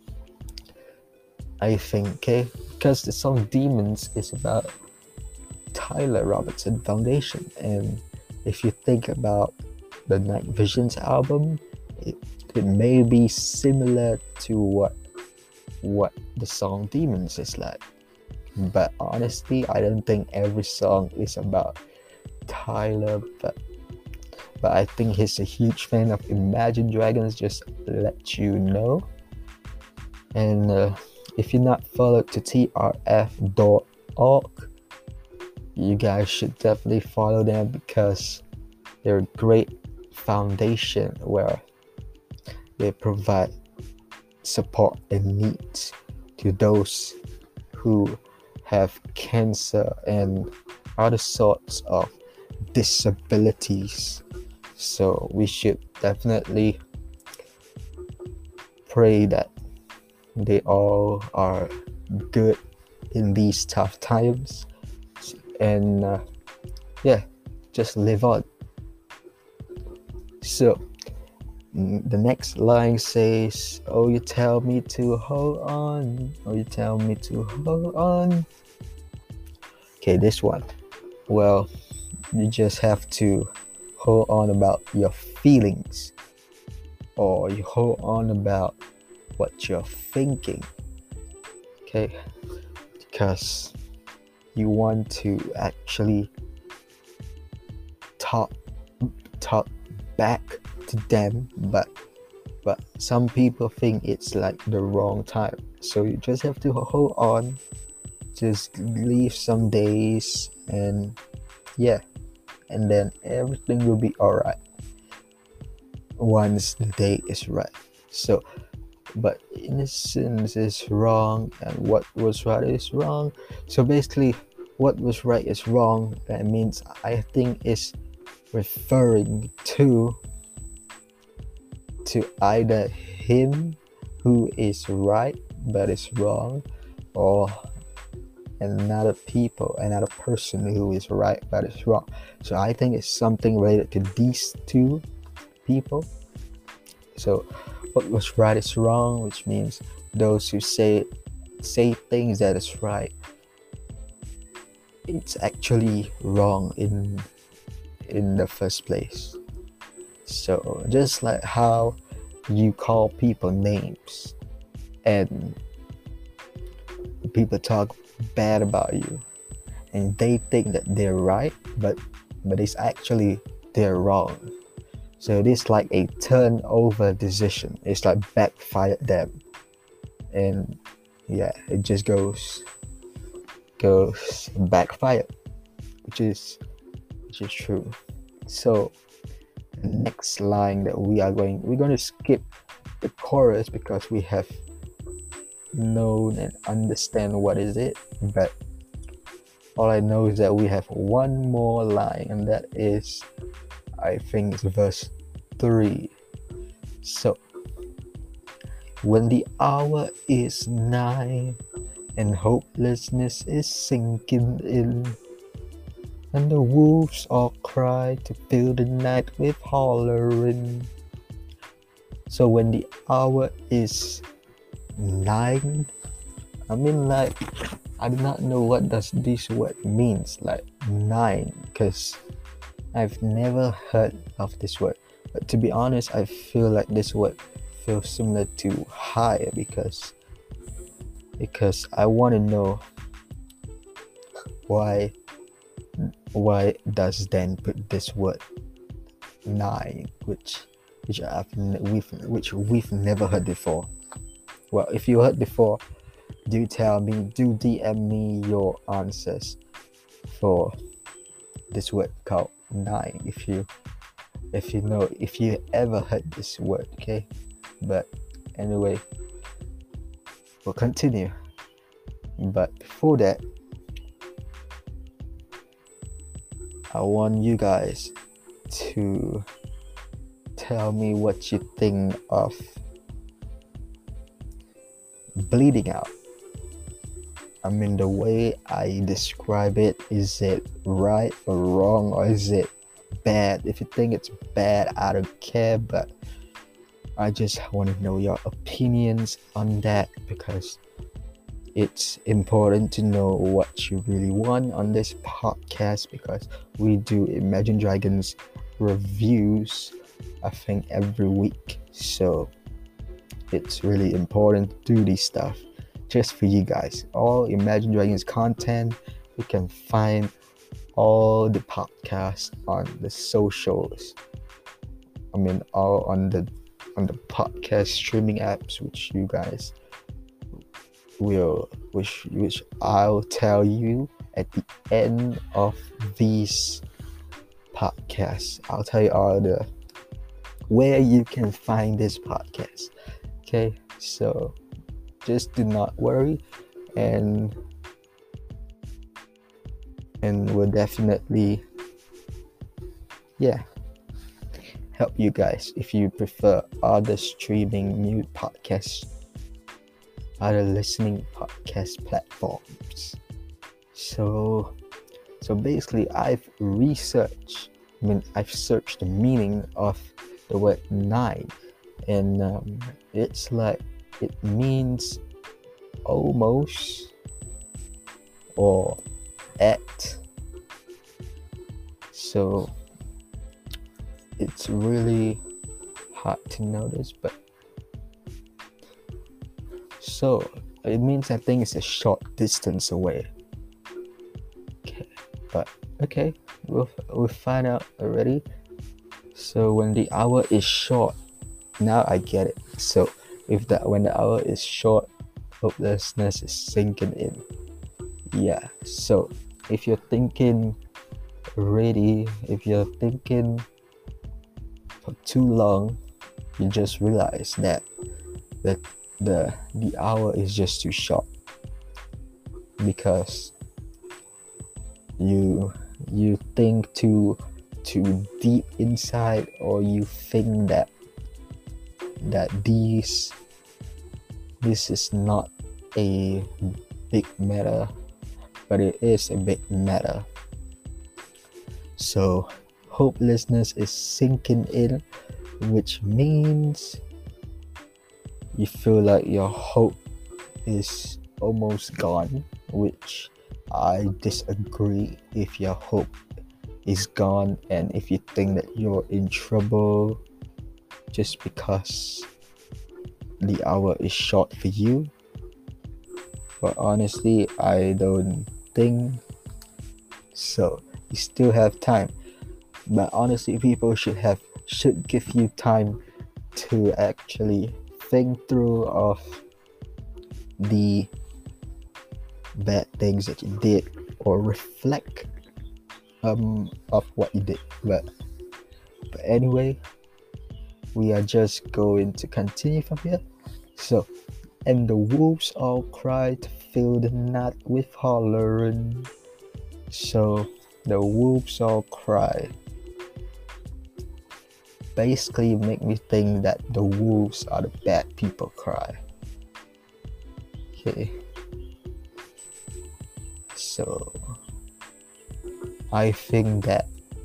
I think, okay, because the song Demons is about Tyler Robinson Foundation, and if you think about the Night Visions album, it may be similar to what the song Demons is like. But honestly, I don't think every song is about Tyler, but I think he's a huge fan of Imagine Dragons, just let you know. And if you're not followed to trf.org, you guys should definitely follow them, because they're a great foundation where they provide support and needs to those who have cancer and other sorts of disabilities. So we should definitely pray that they all are good in these tough times, and just live on. So the next line says, "Oh, you tell me to hold on. Oh, you tell me to hold on." Okay, this one. Well, you just have to hold on about your feelings, or you hold on about what you're thinking. Okay, because you want to actually talk back to them, but some people think it's like the wrong time, so you just have to hold on, just leave some days, and then everything will be all right once the day is right. So but innocence is wrong, and what was right is wrong. So basically, what was right is wrong. That means, I think, is referring to either him who is right but is wrong, or another person who is right but is wrong. So I think it's something related to these two people. So what was right is wrong, which means those who say things that is right, it's actually wrong in the first place. So just like how you call people names and people talk bad about you and they think that they're right, but it's actually they're wrong. So it is like a turnover decision. It's like backfired them, and it just goes backfired, which is true. So the next line that we're going to skip the chorus because we have known and understand what is it, but all I know is that we have one more line, and that is, I think it's verse 3. So, when the hour is nigh and hopelessness is sinking in, and the wolves all cry to fill the night with hollering. So when the hour is 9, I mean, like, I do not know what does this word means, like 9, because I've never heard of this word. But to be honest, I feel like this word feels similar to high because I want to know why does Dan put this word 9, which we've never heard before. Well, if you heard before, do tell me, do DM me your answers for this word called 9 if you ever heard this word, okay? But anyway, we'll continue. But before that, I want you guys to tell me what you think of bleeding out. I mean, the way I describe it, is it right or wrong, or is it bad? If you think it's bad, I don't care, but I just want to know your opinions on that, because it's important to know what you really want on this podcast, because we do Imagine Dragons reviews, I think, every week. So it's really important to do this stuff just for you guys. All Imagine Dragons content, you can find all the podcasts on the socials. I mean, all on the podcast streaming apps, which you guys which I'll tell you at the end of these podcasts. I'll tell you all the where you can find this podcast. Okay, so just do not worry, and we'll definitely help you guys if you prefer other streaming new podcasts, other listening podcast platforms. So basically, I've searched the meaning of the word 9, and it's like, it means almost or at. So it's really hard to notice, but so it means, I think, it's a short distance away. Okay, we'll find out already. So when the hour is short, now I get it. So when the hour is short, hopelessness is sinking in. Yeah. So if you're thinking already, if you're thinking for too long, you just realize that the hour is just too short, because you think too deep inside, or you think that this is not a big matter, but it is a big matter. So hopelessness is sinking in, which means you feel like your hope is almost gone, which I disagree. If your hope is gone, and if you think that you're in trouble just because the hour is short for you, but honestly, I don't think so. You still have time, but honestly, people should give you time to actually think through of the bad things that you did, or reflect of what you did. But But anyway, we are just going to continue from here. So, and the wolves all cried, fill the night with hollering. So, the wolves all cry. Basically, make me think that the wolves are the bad people cry. Okay. So, I think that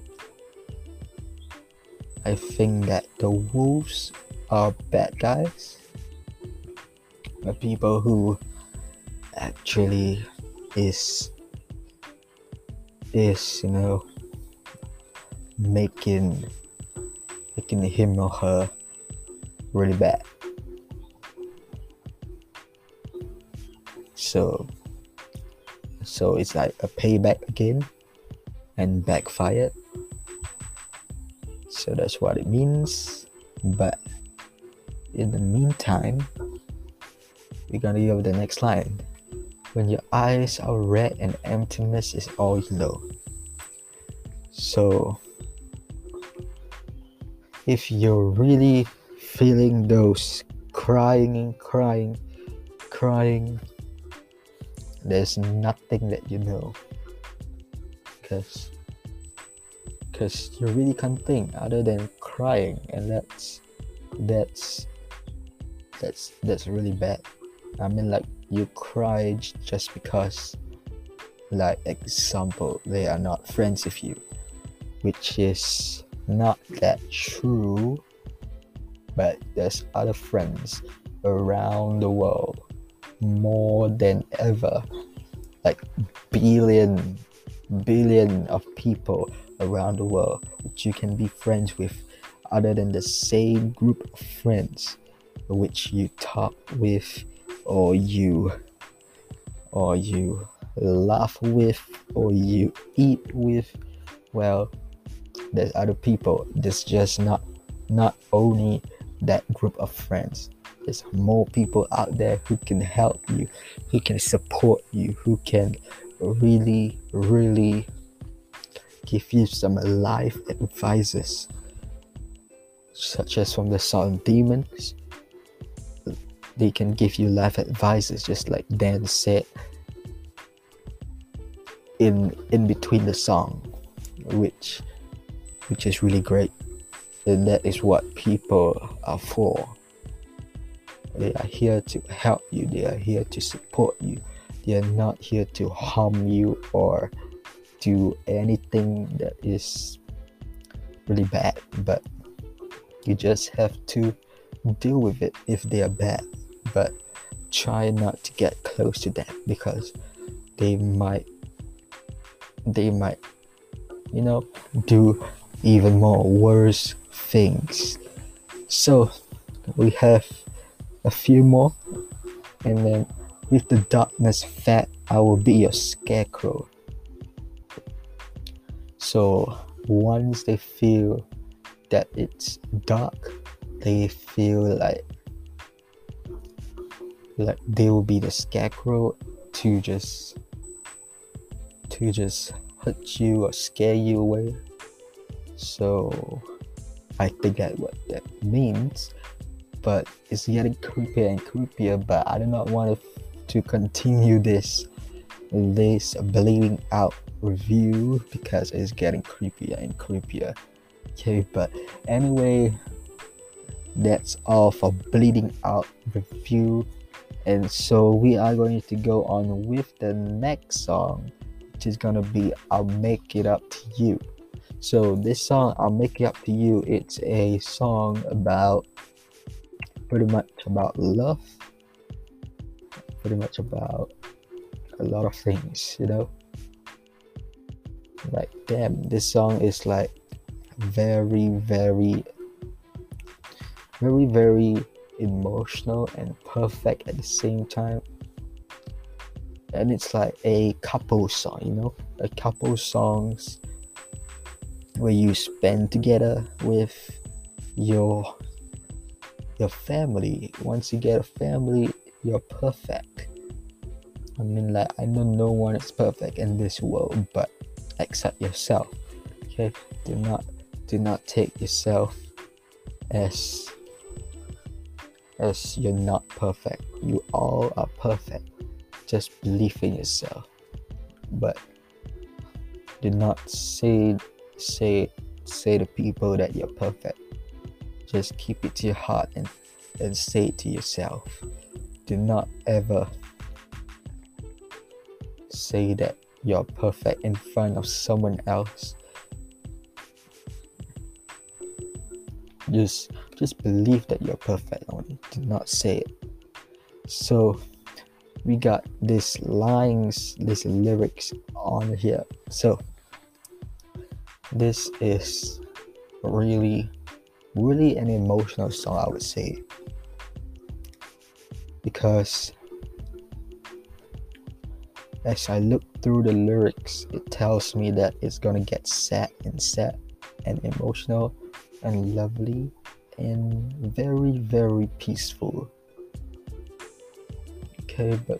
the wolves are bad guys. The people who actually is making him or her really bad. So it's like a payback again and backfired. So that's what it means. But in the meantime, we're gonna go with the next line. When your eyes are red and emptiness is all you know. So if you're really feeling those crying, there's nothing that you know, because you really can't think other than crying, and that's really bad. I mean, like, you cry just because, like, example, they are not friends with you, which is not that true, but there's other friends around the world more than ever, like billion of people around the world which you can be friends with, other than the same group of friends which you talk with, or you laugh with, or you eat with. Well, there's other people. There's just not only that group of friends. There's more people out there who can help you, who can support you, who can really give you some life advices, such as from the song Demons. They can give you life advices, just like Dan said in between the song, which is really great. And that is what people are for. They are here to help you. They are here to support you. They are not here to harm you or do anything that is really bad. But you just have to deal with it if they are bad. But try not to get close to them, because they might do even more worse things. So we have a few more, and then with the darkness fat, I will be your scarecrow. So once they feel that it's dark, they feel like they will be the scarecrow to just hurt you or scare you away. So I think that's what that means. But it's getting creepier and creepier, but I do not want to continue this bleeding out review, because it's getting creepier and creepier. Okay, but anyway, that's all for bleeding out review. And so we are going to go on with the next song, which is gonna be I'll Make It Up to You. So this song, I'll Make It Up to You, it's a song about pretty much about love, pretty much about a lot of things, like, damn, this song is like very emotional and perfect at the same time. And it's like a couple song, a couple songs where you spend together with your family. Once you get a family, you're perfect. I mean, like, I know no one is perfect in this world, but except yourself. Okay, do not Do not take yourself as you're not perfect. You all are perfect. Just believe in yourself. But do not say to people that you're perfect. Just keep it to your heart and say it to yourself. Do not ever say that you're perfect in front of someone else. Just believe that you're perfect only. Do not say it. So we got these lines, these lyrics on here. So this is really an emotional song, I would say, because as I look through the lyrics, it tells me that it's gonna get sad and emotional and lovely and very, very peaceful. Okay, but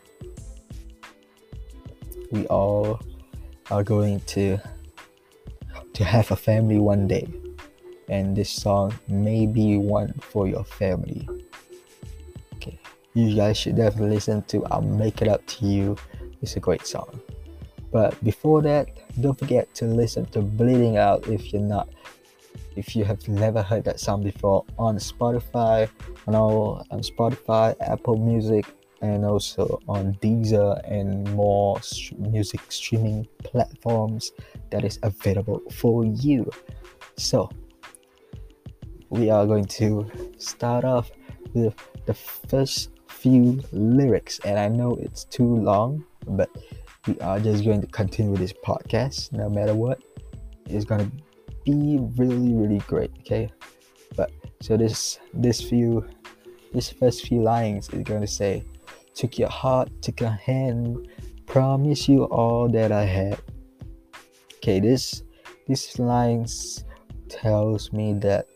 we all are going to have a family one day, and this song may be one for your family. Okay, you guys should definitely listen to I'll Make It Up to You. It's a great song. But before that, don't forget to listen to Bleeding Out if you have never heard that song before, on Spotify, on Spotify, Apple Music, and also on Deezer and more music streaming platforms that is available for you. So we are going to start off with the first few lyrics, and I know it's too long, but we are just going to continue this podcast no matter what. It's gonna be really great. Okay, but so this first few lines is going to say, took your heart, took your hand, promise you all that I had. Okay, these lines tells me that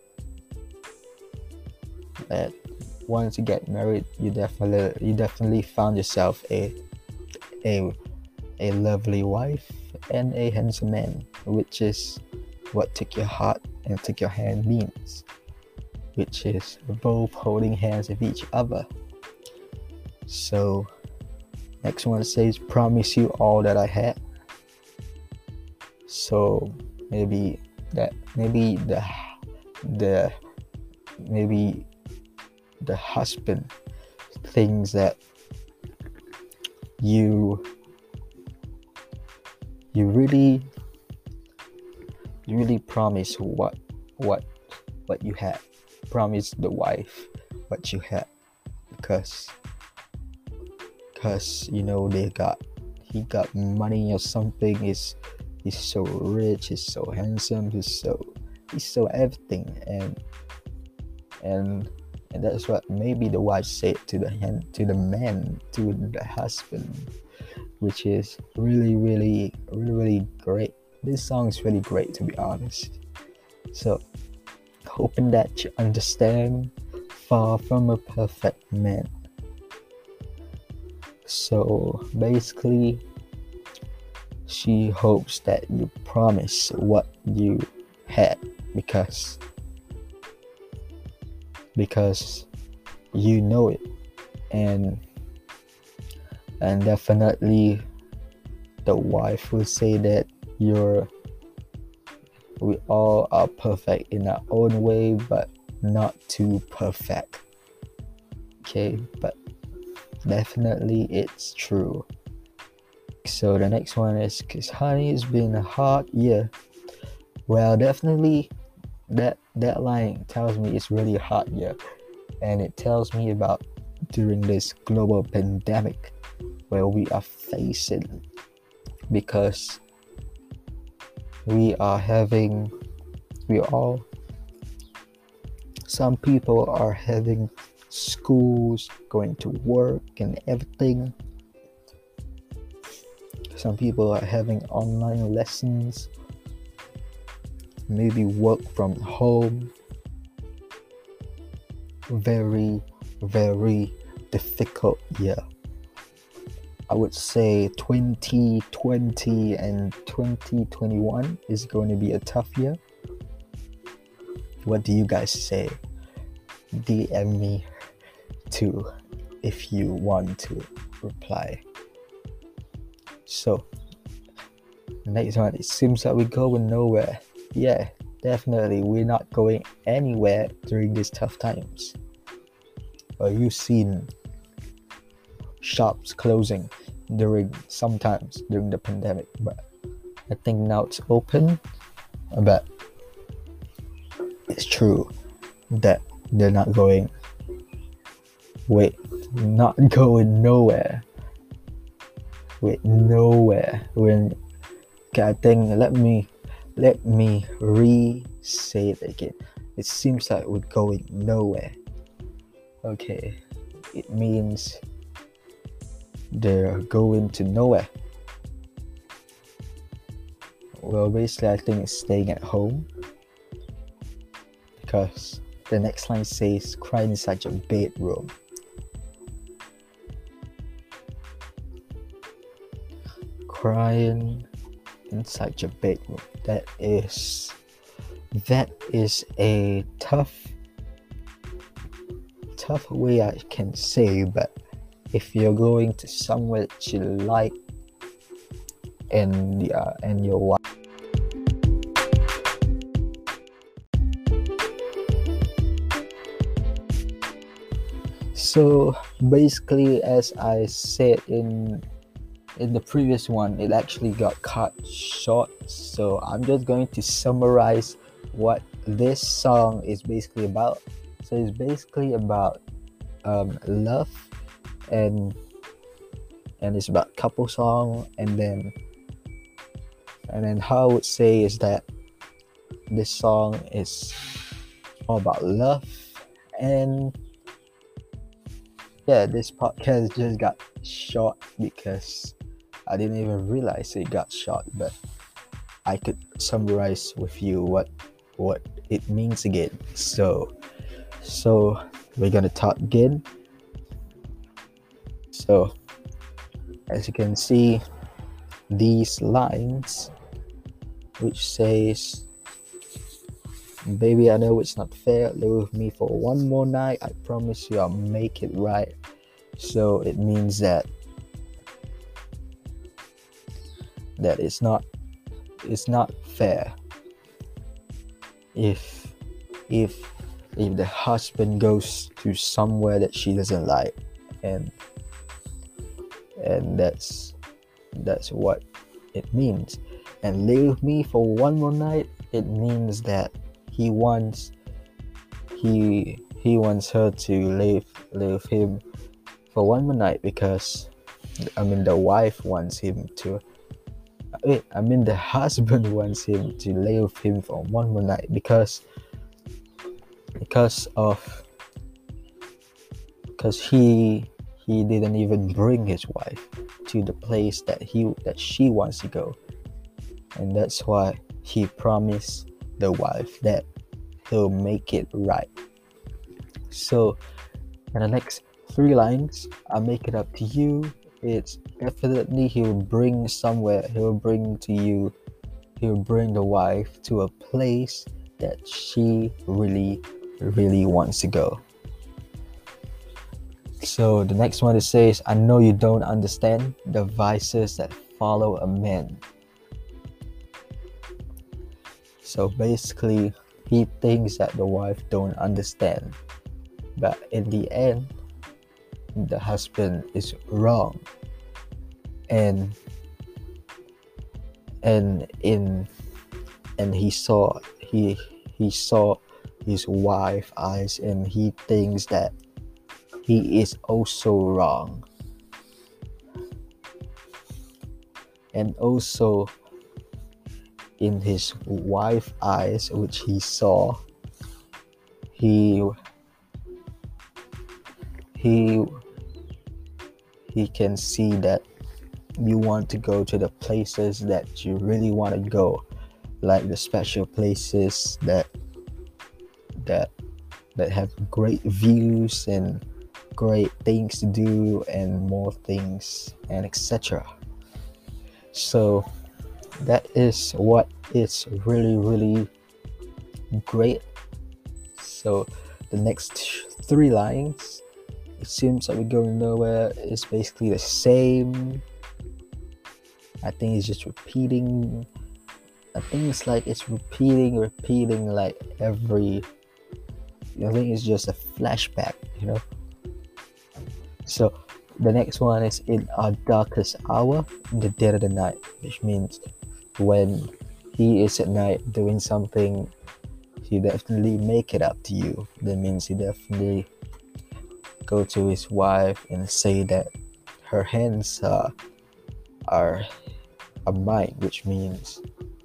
once you get married, you definitely found yourself a lovely wife and a handsome man, which is what took your heart and took your hand means, which is both holding hands with each other. So next one says, promise you all that I had. So maybe the husband thinks that you really promise what you had. Promise the wife what you had, because you know he got money or something. He's so rich, he's so handsome, he's so everything, and that's what maybe the wife said to the husband, which is really great. This song is really great, to be honest. So hoping that you understand, far from a perfect man. So basically, she hopes that you promise what you had, because you know it, and definitely the wife will say that we all are perfect in our own way, but not too perfect. Okay, but definitely it's true. So the next one is, cause honey, it's been a hard year. Well, definitely that line tells me it's really a hard year, and it tells me about during this global pandemic where we are facing, because some people are having schools, going to work and everything. Some people are having online lessons, maybe work from home. Very difficult year. I would say 2020 and 2021 is going to be a tough year. What do you guys say? DM me too if you want to reply. So next one, it seems like we're going nowhere. Yeah, definitely we're not going anywhere during these tough times. You've seen shops closing sometimes during the pandemic, but I think now it's open. But it's true that they're not going nowhere. I think let me re-say it again. It seems like we're going nowhere. Okay, it means they're going to nowhere. Well, basically I think it's staying at home, because the next line says crying inside your bedroom. Crying inside your bedroom. That is a tough way I can say, but if you're going to somewhere that you like and your wife, so basically, as I said in the previous one, it actually got cut short, so I'm just going to summarize what this song is basically about. So it's basically about love, and it's about couple song, and then how I would say is that this song is all about love. And yeah, this podcast just got short because I didn't even realize it got short, but I could summarize with you what it means again. So we're gonna talk again. So as you can see, these lines which says, baby, I know it's not fair, live with me for one more night, I promise you I'll make it right. So it means that it's not fair if the husband goes to somewhere that she doesn't like, and that's what it means. And live with me for one more night, it means that he wants her to live with him for one more night, because the wife wants him to the husband wants him to live with him for one more night because he didn't even bring his wife to the place that she wants to go, and that's why he promised the wife that he'll make it right. So in the next 3 lines, I'll make it up to you. It's definitely he'll bring the wife to a place that she really, really wants to go. So the next one, it says, I know you don't understand the vices that follow a man. So basically, he thinks that the wife don't understand, but in the end, the husband is wrong, and he saw his wife's eyes, and he thinks that he is also wrong. And also in his wife's eyes, which he saw, he can see that you want to go to the places that you really want to go, like the special places that have great views and great things to do and more things and etc. So that is what is really, really great So the next three lines, it seems like we're going nowhere. It's basically the same. I think it's just repeating. I think it's like it's repeating like every. I think it's just a flashback, So the next one is in our darkest hour, in the dead of the night, which means when he is at night doing something, he definitely make it up to you. That means he definitely go to his wife and say that her hands are mine, which means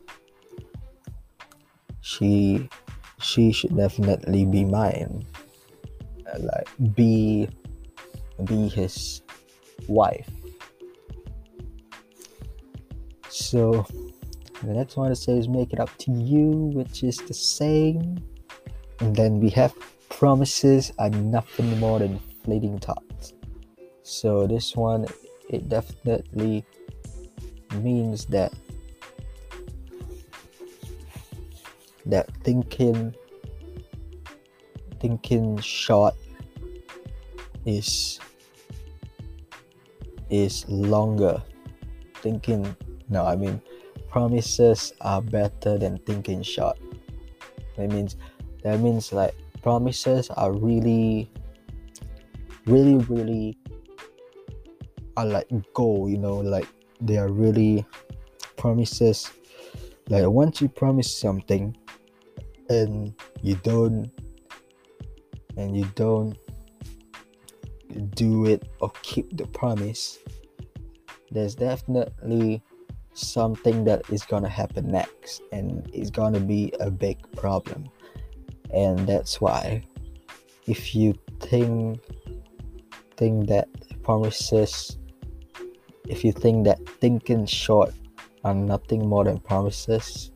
she should definitely be mine, like be his wife. So the next one it says make it up to you, which is the same. And then we have promises are nothing more than fleeting thoughts. So this one, it definitely means that thinking short is longer. Promises are better than thinking short. That means like promises are really are like gold, like they are really promises. Like once you promise something and you don't do it or keep the promise, there's definitely something that is gonna happen next, and it's gonna be a big problem. And that's why if you think that promises, if you think that thinking short are nothing more than promises,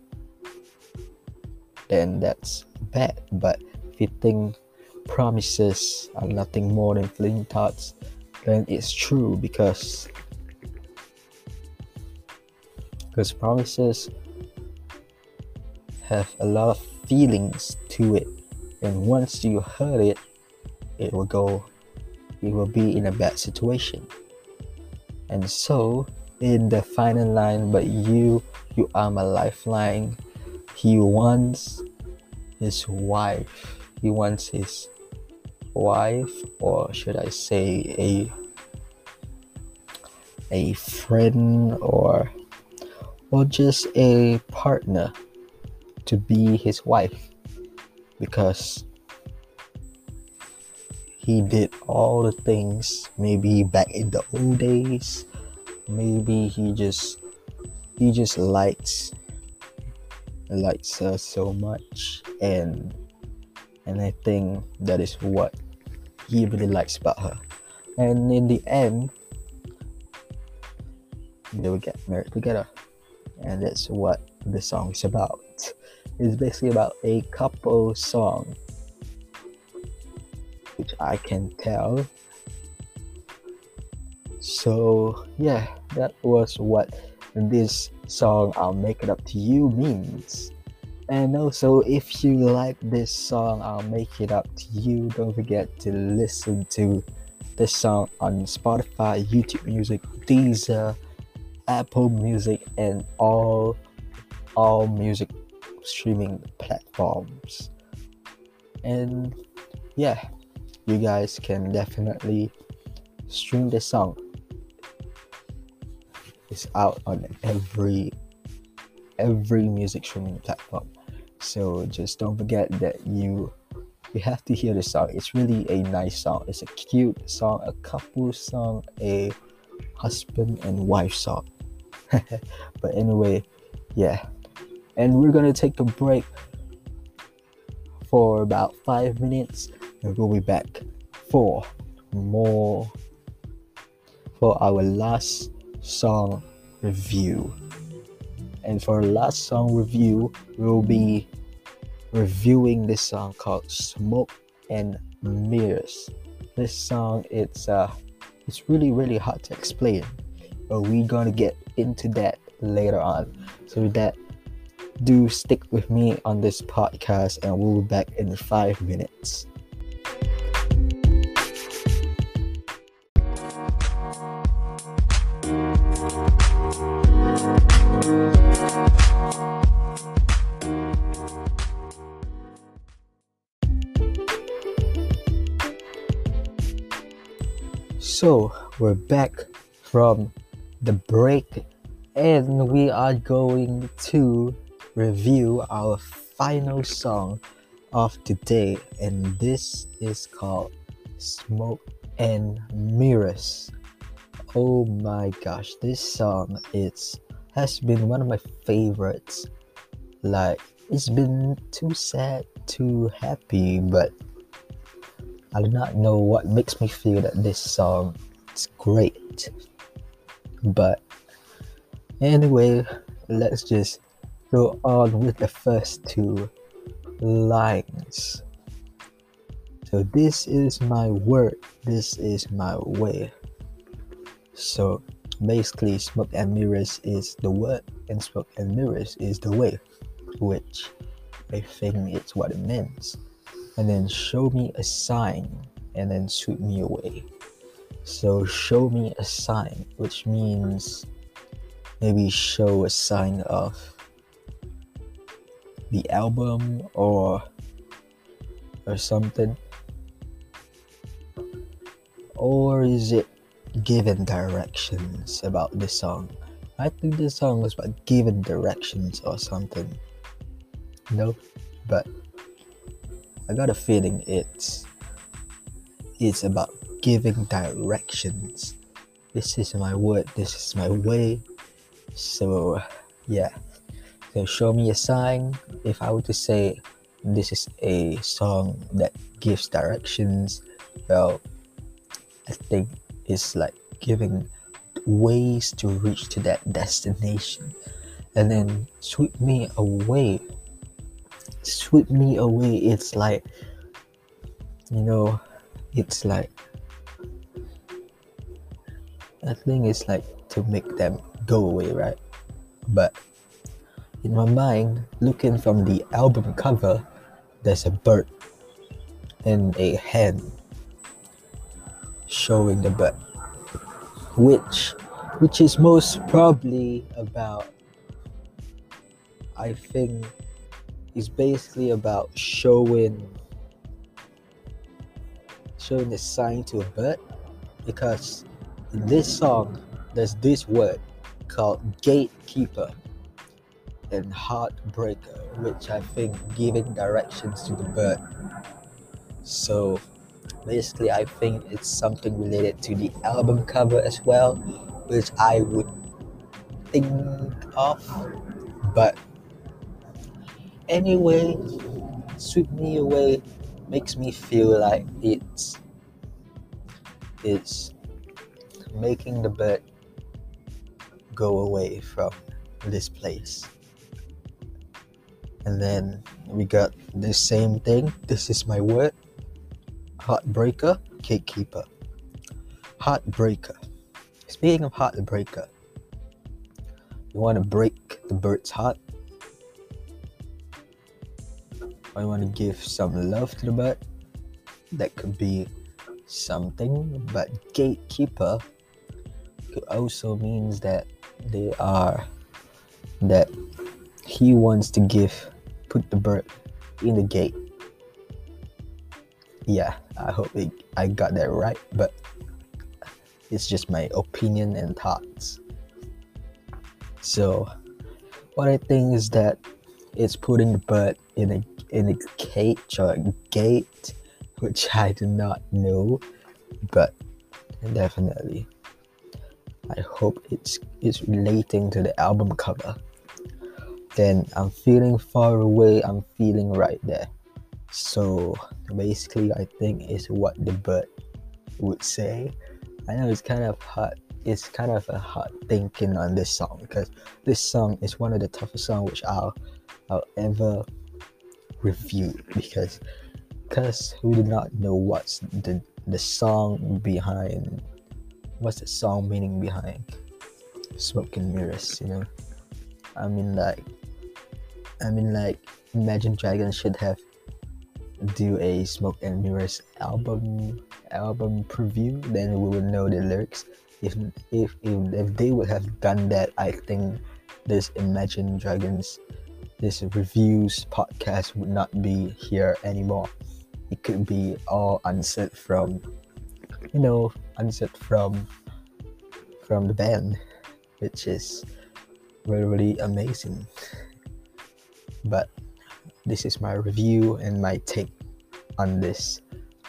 then that's bad. But if you think promises are nothing more than fleeting thoughts, then it's true, because promises have a lot of feelings to it, and once you hurt it, it will be in a bad situation. And so in the final line, but you are my lifeline, he wants his wife, or should I say a friend, or just a partner to be his wife, because he did all the things maybe back in the old days. Maybe he just likes her so much, and I think that is what he really likes about her. And in the end, they will get married together, and that's what the song is about. It's basically about a couple song, which I can tell. So yeah, that was what this song I'll Make It Up to You means. And also, if you like this song I'll Make It Up to You, don't forget to listen to this song on Spotify, YouTube Music, Deezer, Apple Music, and all music streaming platforms. And yeah, you guys can definitely stream this song. It's out on every music streaming platform. So just don't forget that you have to hear this song. It's really a nice song. It's a cute song, a couple song, a husband and wife song. But anyway, yeah. And we're gonna take a break for about 5 minutes, and we'll be back for our last song review. And for our last song review, we'll be reviewing this song called Smoke and Mirrors. This song, it's really, really hard to explain, but we're gonna get into that later on. So with that, do stick with me on this podcast, and we'll be back in 5 minutes. So, we're back from the break, and we are going to review our final song of today, and this is called Smoke and Mirrors. Oh my gosh, this song has been one of my favorites. Like, it's been too sad, too happy, but I do not know what makes me feel that this song is great. But anyway, let's just go on with the first two lines. So, this is my word, this is my way. So basically, smoke and mirrors is the word, and smoke and mirrors is the way, which I think it's what it means. And then show me a sign, and then sweep me away. So show me a sign, which means maybe show a sign of the album or something. Or is it giving directions about the song? I think the song was about giving directions or something. No, but I got a feeling it's about giving directions. This is my word, this is my way. So yeah. So show me a sign. If I were to say this is a song that gives directions, well, I think it's like giving ways to reach to that destination. And then sweep me away. Sweep me away, it's like, it's like, I think it's like to make them go away, right? But in my mind, looking from the album cover, there's a bird and a hand showing the bird, which is most probably about, I think, is basically about showing the sign to a bird, because in this song there's this word called gatekeeper and heartbreaker, which I think giving directions to the bird. So basically, I think it's something related to the album cover as well, which I would think of. But anyway, sweep me away makes me feel like it's making the bird go away from this place. And then we got the same thing. This is my word. Heartbreaker, gatekeeper. Heartbreaker. Speaking of heartbreaker, you want to break the bird's heart? Or you want to give some love to the bird? That could be something. But gatekeeper could also means that that he wants to put the bird in the gate. Yeah, I hope I got that right, but it's just my opinion and thoughts. So what I think is that it's putting the bird in a cage or a gate, which I do not know, but definitely I hope it's relating to the album cover. Then I'm feeling far away, I'm feeling right there. So basically, I think is what the bird would say. I know it's kind of hard. It's kind of a hard thinking on this song, because this song is one of the toughest songs which I'll ever review, because we do not know what's the song behind. What's the song meaning behind Smoke and Mirrors? I mean, like, I mean, like, Imagine Dragons should have do a Smoke and Mirrors album preview, then we would know the lyrics. If they would have done that, I think this Imagine Dragons, this reviews podcast would not be here anymore. It could be all unsaid from the band, which is really, really amazing. But this is my review and my take on this.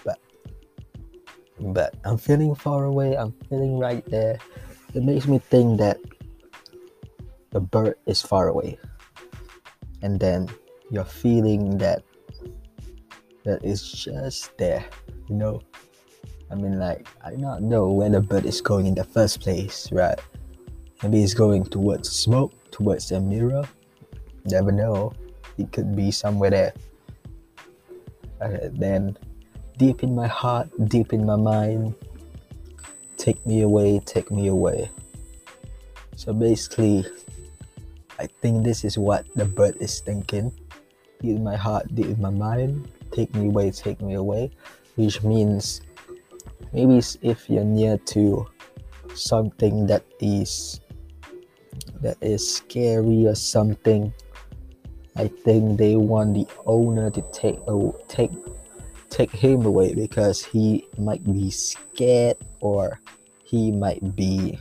But I'm feeling far away, I'm feeling right there. It makes me think that the bird is far away. And then you're feeling that it's just there, I mean, like, I do not know where the bird is going in the first place, right? Maybe it's going towards smoke, towards the mirror. Never know. It could be somewhere there. Then, deep in my heart, deep in my mind, take me away, take me away. So basically, I think this is what the bird is thinking. Deep in my heart, deep in my mind, take me away. Which means, maybe if you're near to something that is scary or something, I think they want the owner to take him away, because he might be scared, or he might be,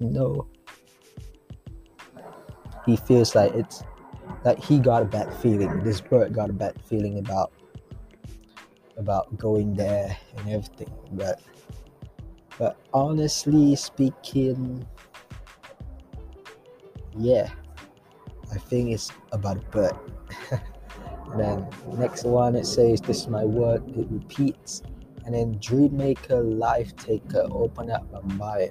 he feels like it's like he got a bad feeling. This bird got a bad feeling about going there and everything. But honestly speaking, yeah, I think it's about a bird. Then next one, it says, "This is my word," it repeats. And then Dreammaker, Life Taker, Open Up My Mind.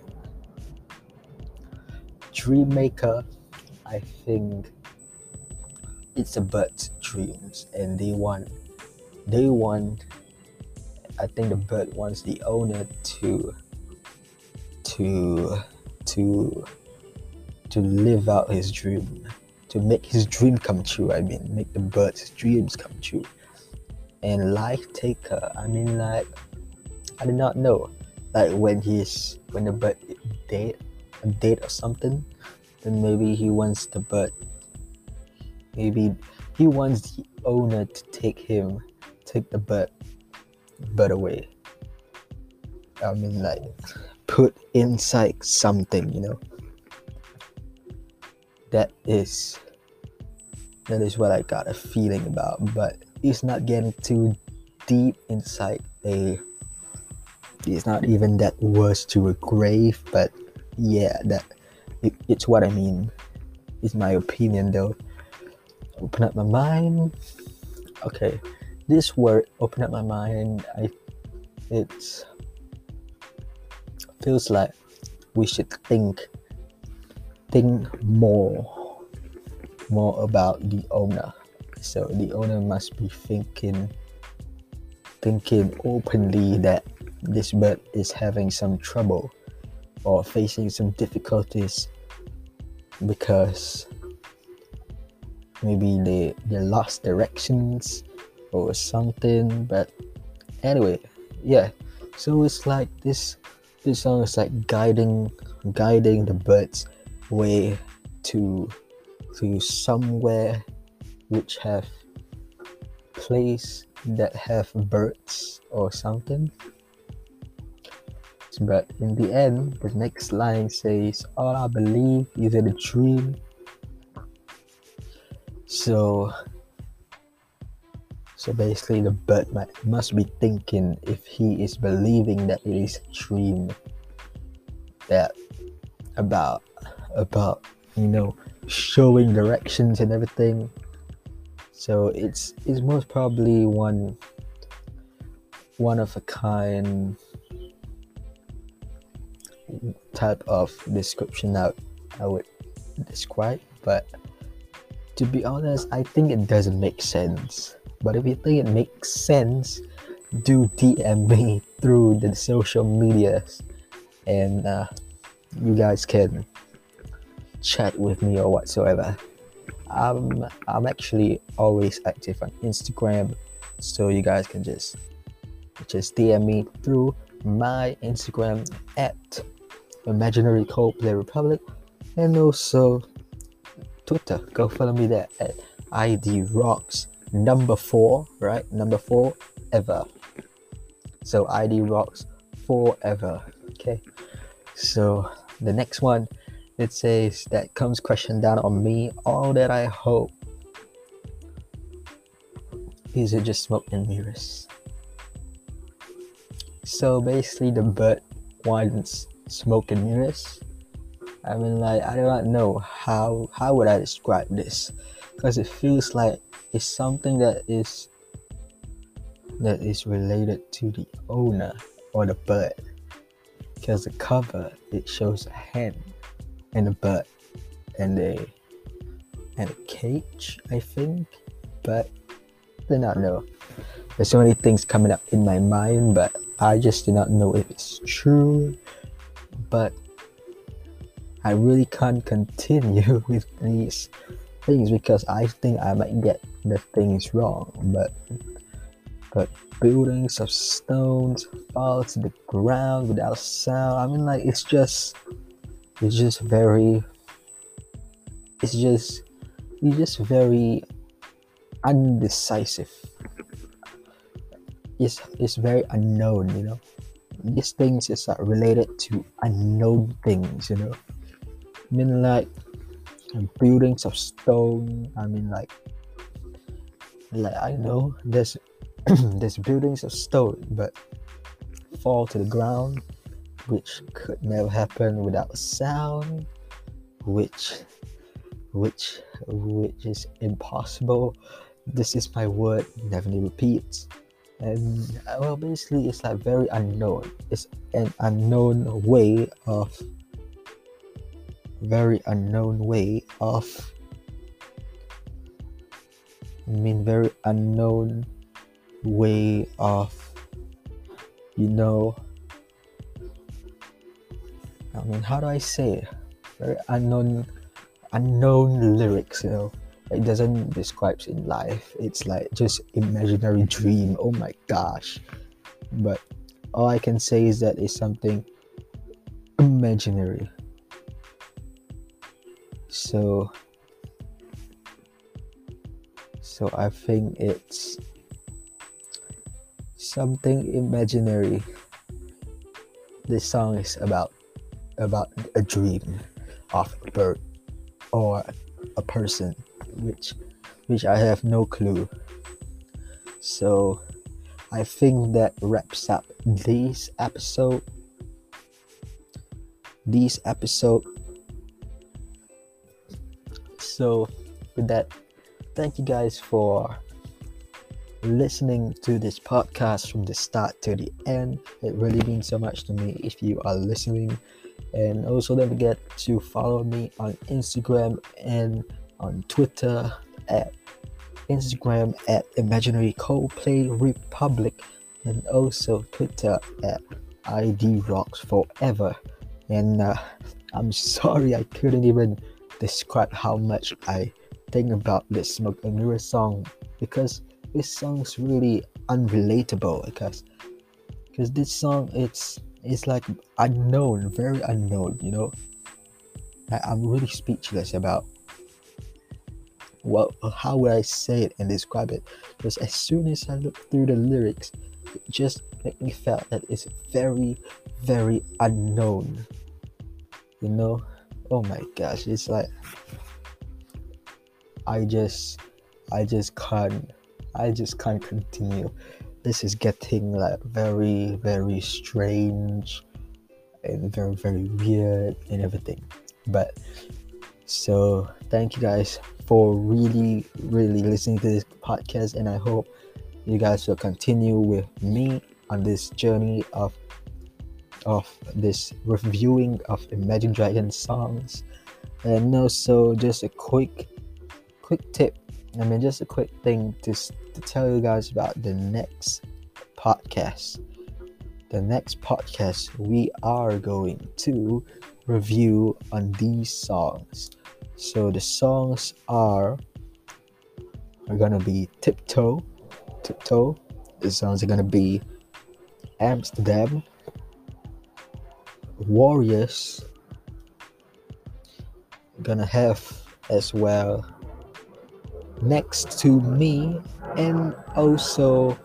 Dreammaker, I think it's a bird's dreams, and they want, I think the bird wants the owner to live out his dream, to make his dream come true. I mean, make the bird's dreams come true. And Life Taker, I mean, like, I do not know, like, when the bird date or something, then maybe he wants the bird, maybe he wants the owner to take the bird away. I mean, like, put inside something, that is what I got a feeling about. But it's not getting too deep inside it's not even that worse to a grave. But yeah, it's what I mean. It's my opinion though. Open up my mind. Okay, this word, open up my mind, it feels like we should think more about the owner. So the owner must be thinking openly that this bird is having some trouble or facing some difficulties, because maybe they lost directions or something. But anyway, yeah, so it's like this song is like guiding the bird's way to somewhere which have place that have birds or something. But in the end, the next line says, "All I believe is in a dream." So basically, the bird must be thinking, if he is believing that it is a dream, that about showing directions and everything. So it's most probably one of a kind type of description that I would describe. But to be honest, I think it doesn't make sense. But if you think it makes sense, do DM me through the social medias, and you guys can chat with me or whatsoever. I'm actually always active on Instagram, so you guys can just DM me through my Instagram at Imaginary Coldplay Republic, and also Twitter. Go follow me there at ID Rocks number 4, right? Number 4 ever. So ID Rocks forever. Okay. So the next one, it says that comes crashing down on me. All that I hope is it just smoke and mirrors. So basically, the bird wants smoke and mirrors. I mean, like, I do not know how would I describe this, because it feels like it's something that is related to the owner or the bird, because the cover, it shows a hen and a bird and a cage, I think, but I do not know. There's so many things coming up in my mind, but I just do not know if it's true. But I really can't continue with these things because I think I might get the things wrong. But buildings of stones fall to the ground without sound. I mean, like, it's just very undecisive. It's very unknown, you know. These things is related to unknown things, you know. I mean, like, buildings of stone. I mean, like I know there's there's buildings of stone, but fall to the ground, which could never happen without sound, which is impossible. This is my word, definitely repeats. And well, basically, it's like very unknown. It's an unknown way of very unknown way of you know, I mean, how do I say it? Very unknown lyrics, you know. It doesn't describe in life. It's like just imaginary dream. Oh my gosh. But all I can say is that it's something imaginary. So I think it's something imaginary. This song is about a dream of a bird or a person, which I have no clue. So I think that wraps up this episode. So with that, thank you guys for listening to this podcast from the start to the end. It really means so much to me if you are listening. And also don't forget to follow me on Instagram and on Twitter at Imaginary Coldplay Republic, and also Twitter at ID Rocks Forever. And I'm sorry I couldn't even describe how much I think about this Smoke and Mirror song, because this song's really unrelatable, because this song it's like unknown, very unknown, you know. I'm really speechless about how would I say it and describe it, because as soon as I look through the lyrics, it just make me feel that it's very, very unknown, you know. Oh my gosh, it's like I just can't continue. This is getting like very, very strange and very, very weird and everything. But so thank you guys for really, really listening to this podcast, and I hope you guys will continue with me on this journey of this reviewing of Imagine Dragons songs. And also just a quick tip, just a quick thing to tell you guys about the next podcast. We are going to review on these songs. So the songs are gonna be Tiptoe. The songs are gonna be Amsterdam, Warriors. Gonna have as well Next to Me, and also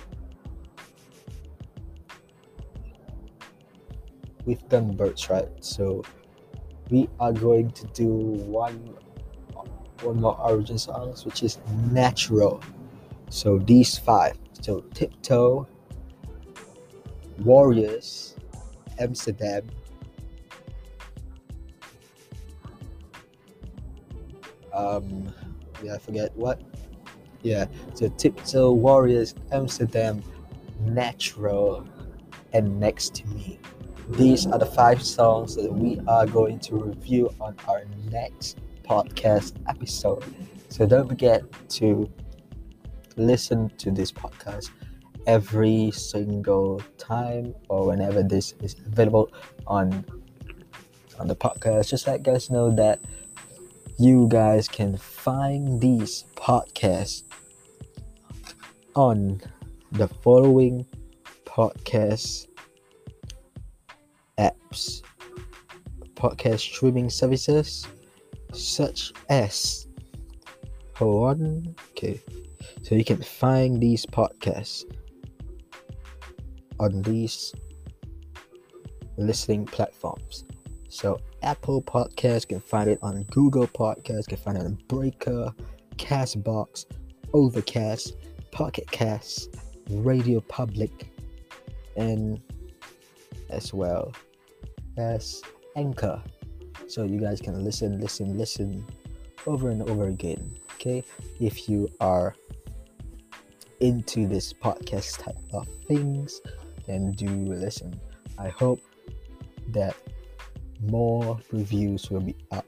we've done Birds, right? So we are going to do one more origin songs, which is Natural. So these 5. So Tiptoe, Warriors, Amsterdam, I forget what. Yeah, so Tiptoe, Warriors, Amsterdam, Natural, and Next to Me. These are the 5 songs that we are going to review on our next podcast episode. So don't forget to listen to this podcast every single time or whenever this is available on the podcast. Just let guys know that you guys can find these podcasts on the following podcast apps, podcast streaming services such as so you can find these podcasts on these listening platforms. So Apple Podcasts, can find it on Google Podcasts, can find it on Breaker, Castbox, Overcast, Pocket Cast, Radio Public, and as well as Anchor. So you guys can listen over and over again. Okay, if you are into this podcast type of things, then do listen. I hope that more reviews will be up.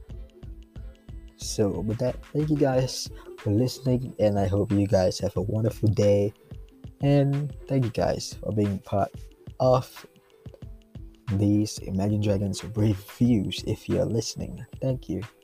So with that, thank you guys for listening, and I hope you guys have a wonderful day, and thank you guys for being part of these Imagine Dragons reviews if you're listening. Thank you.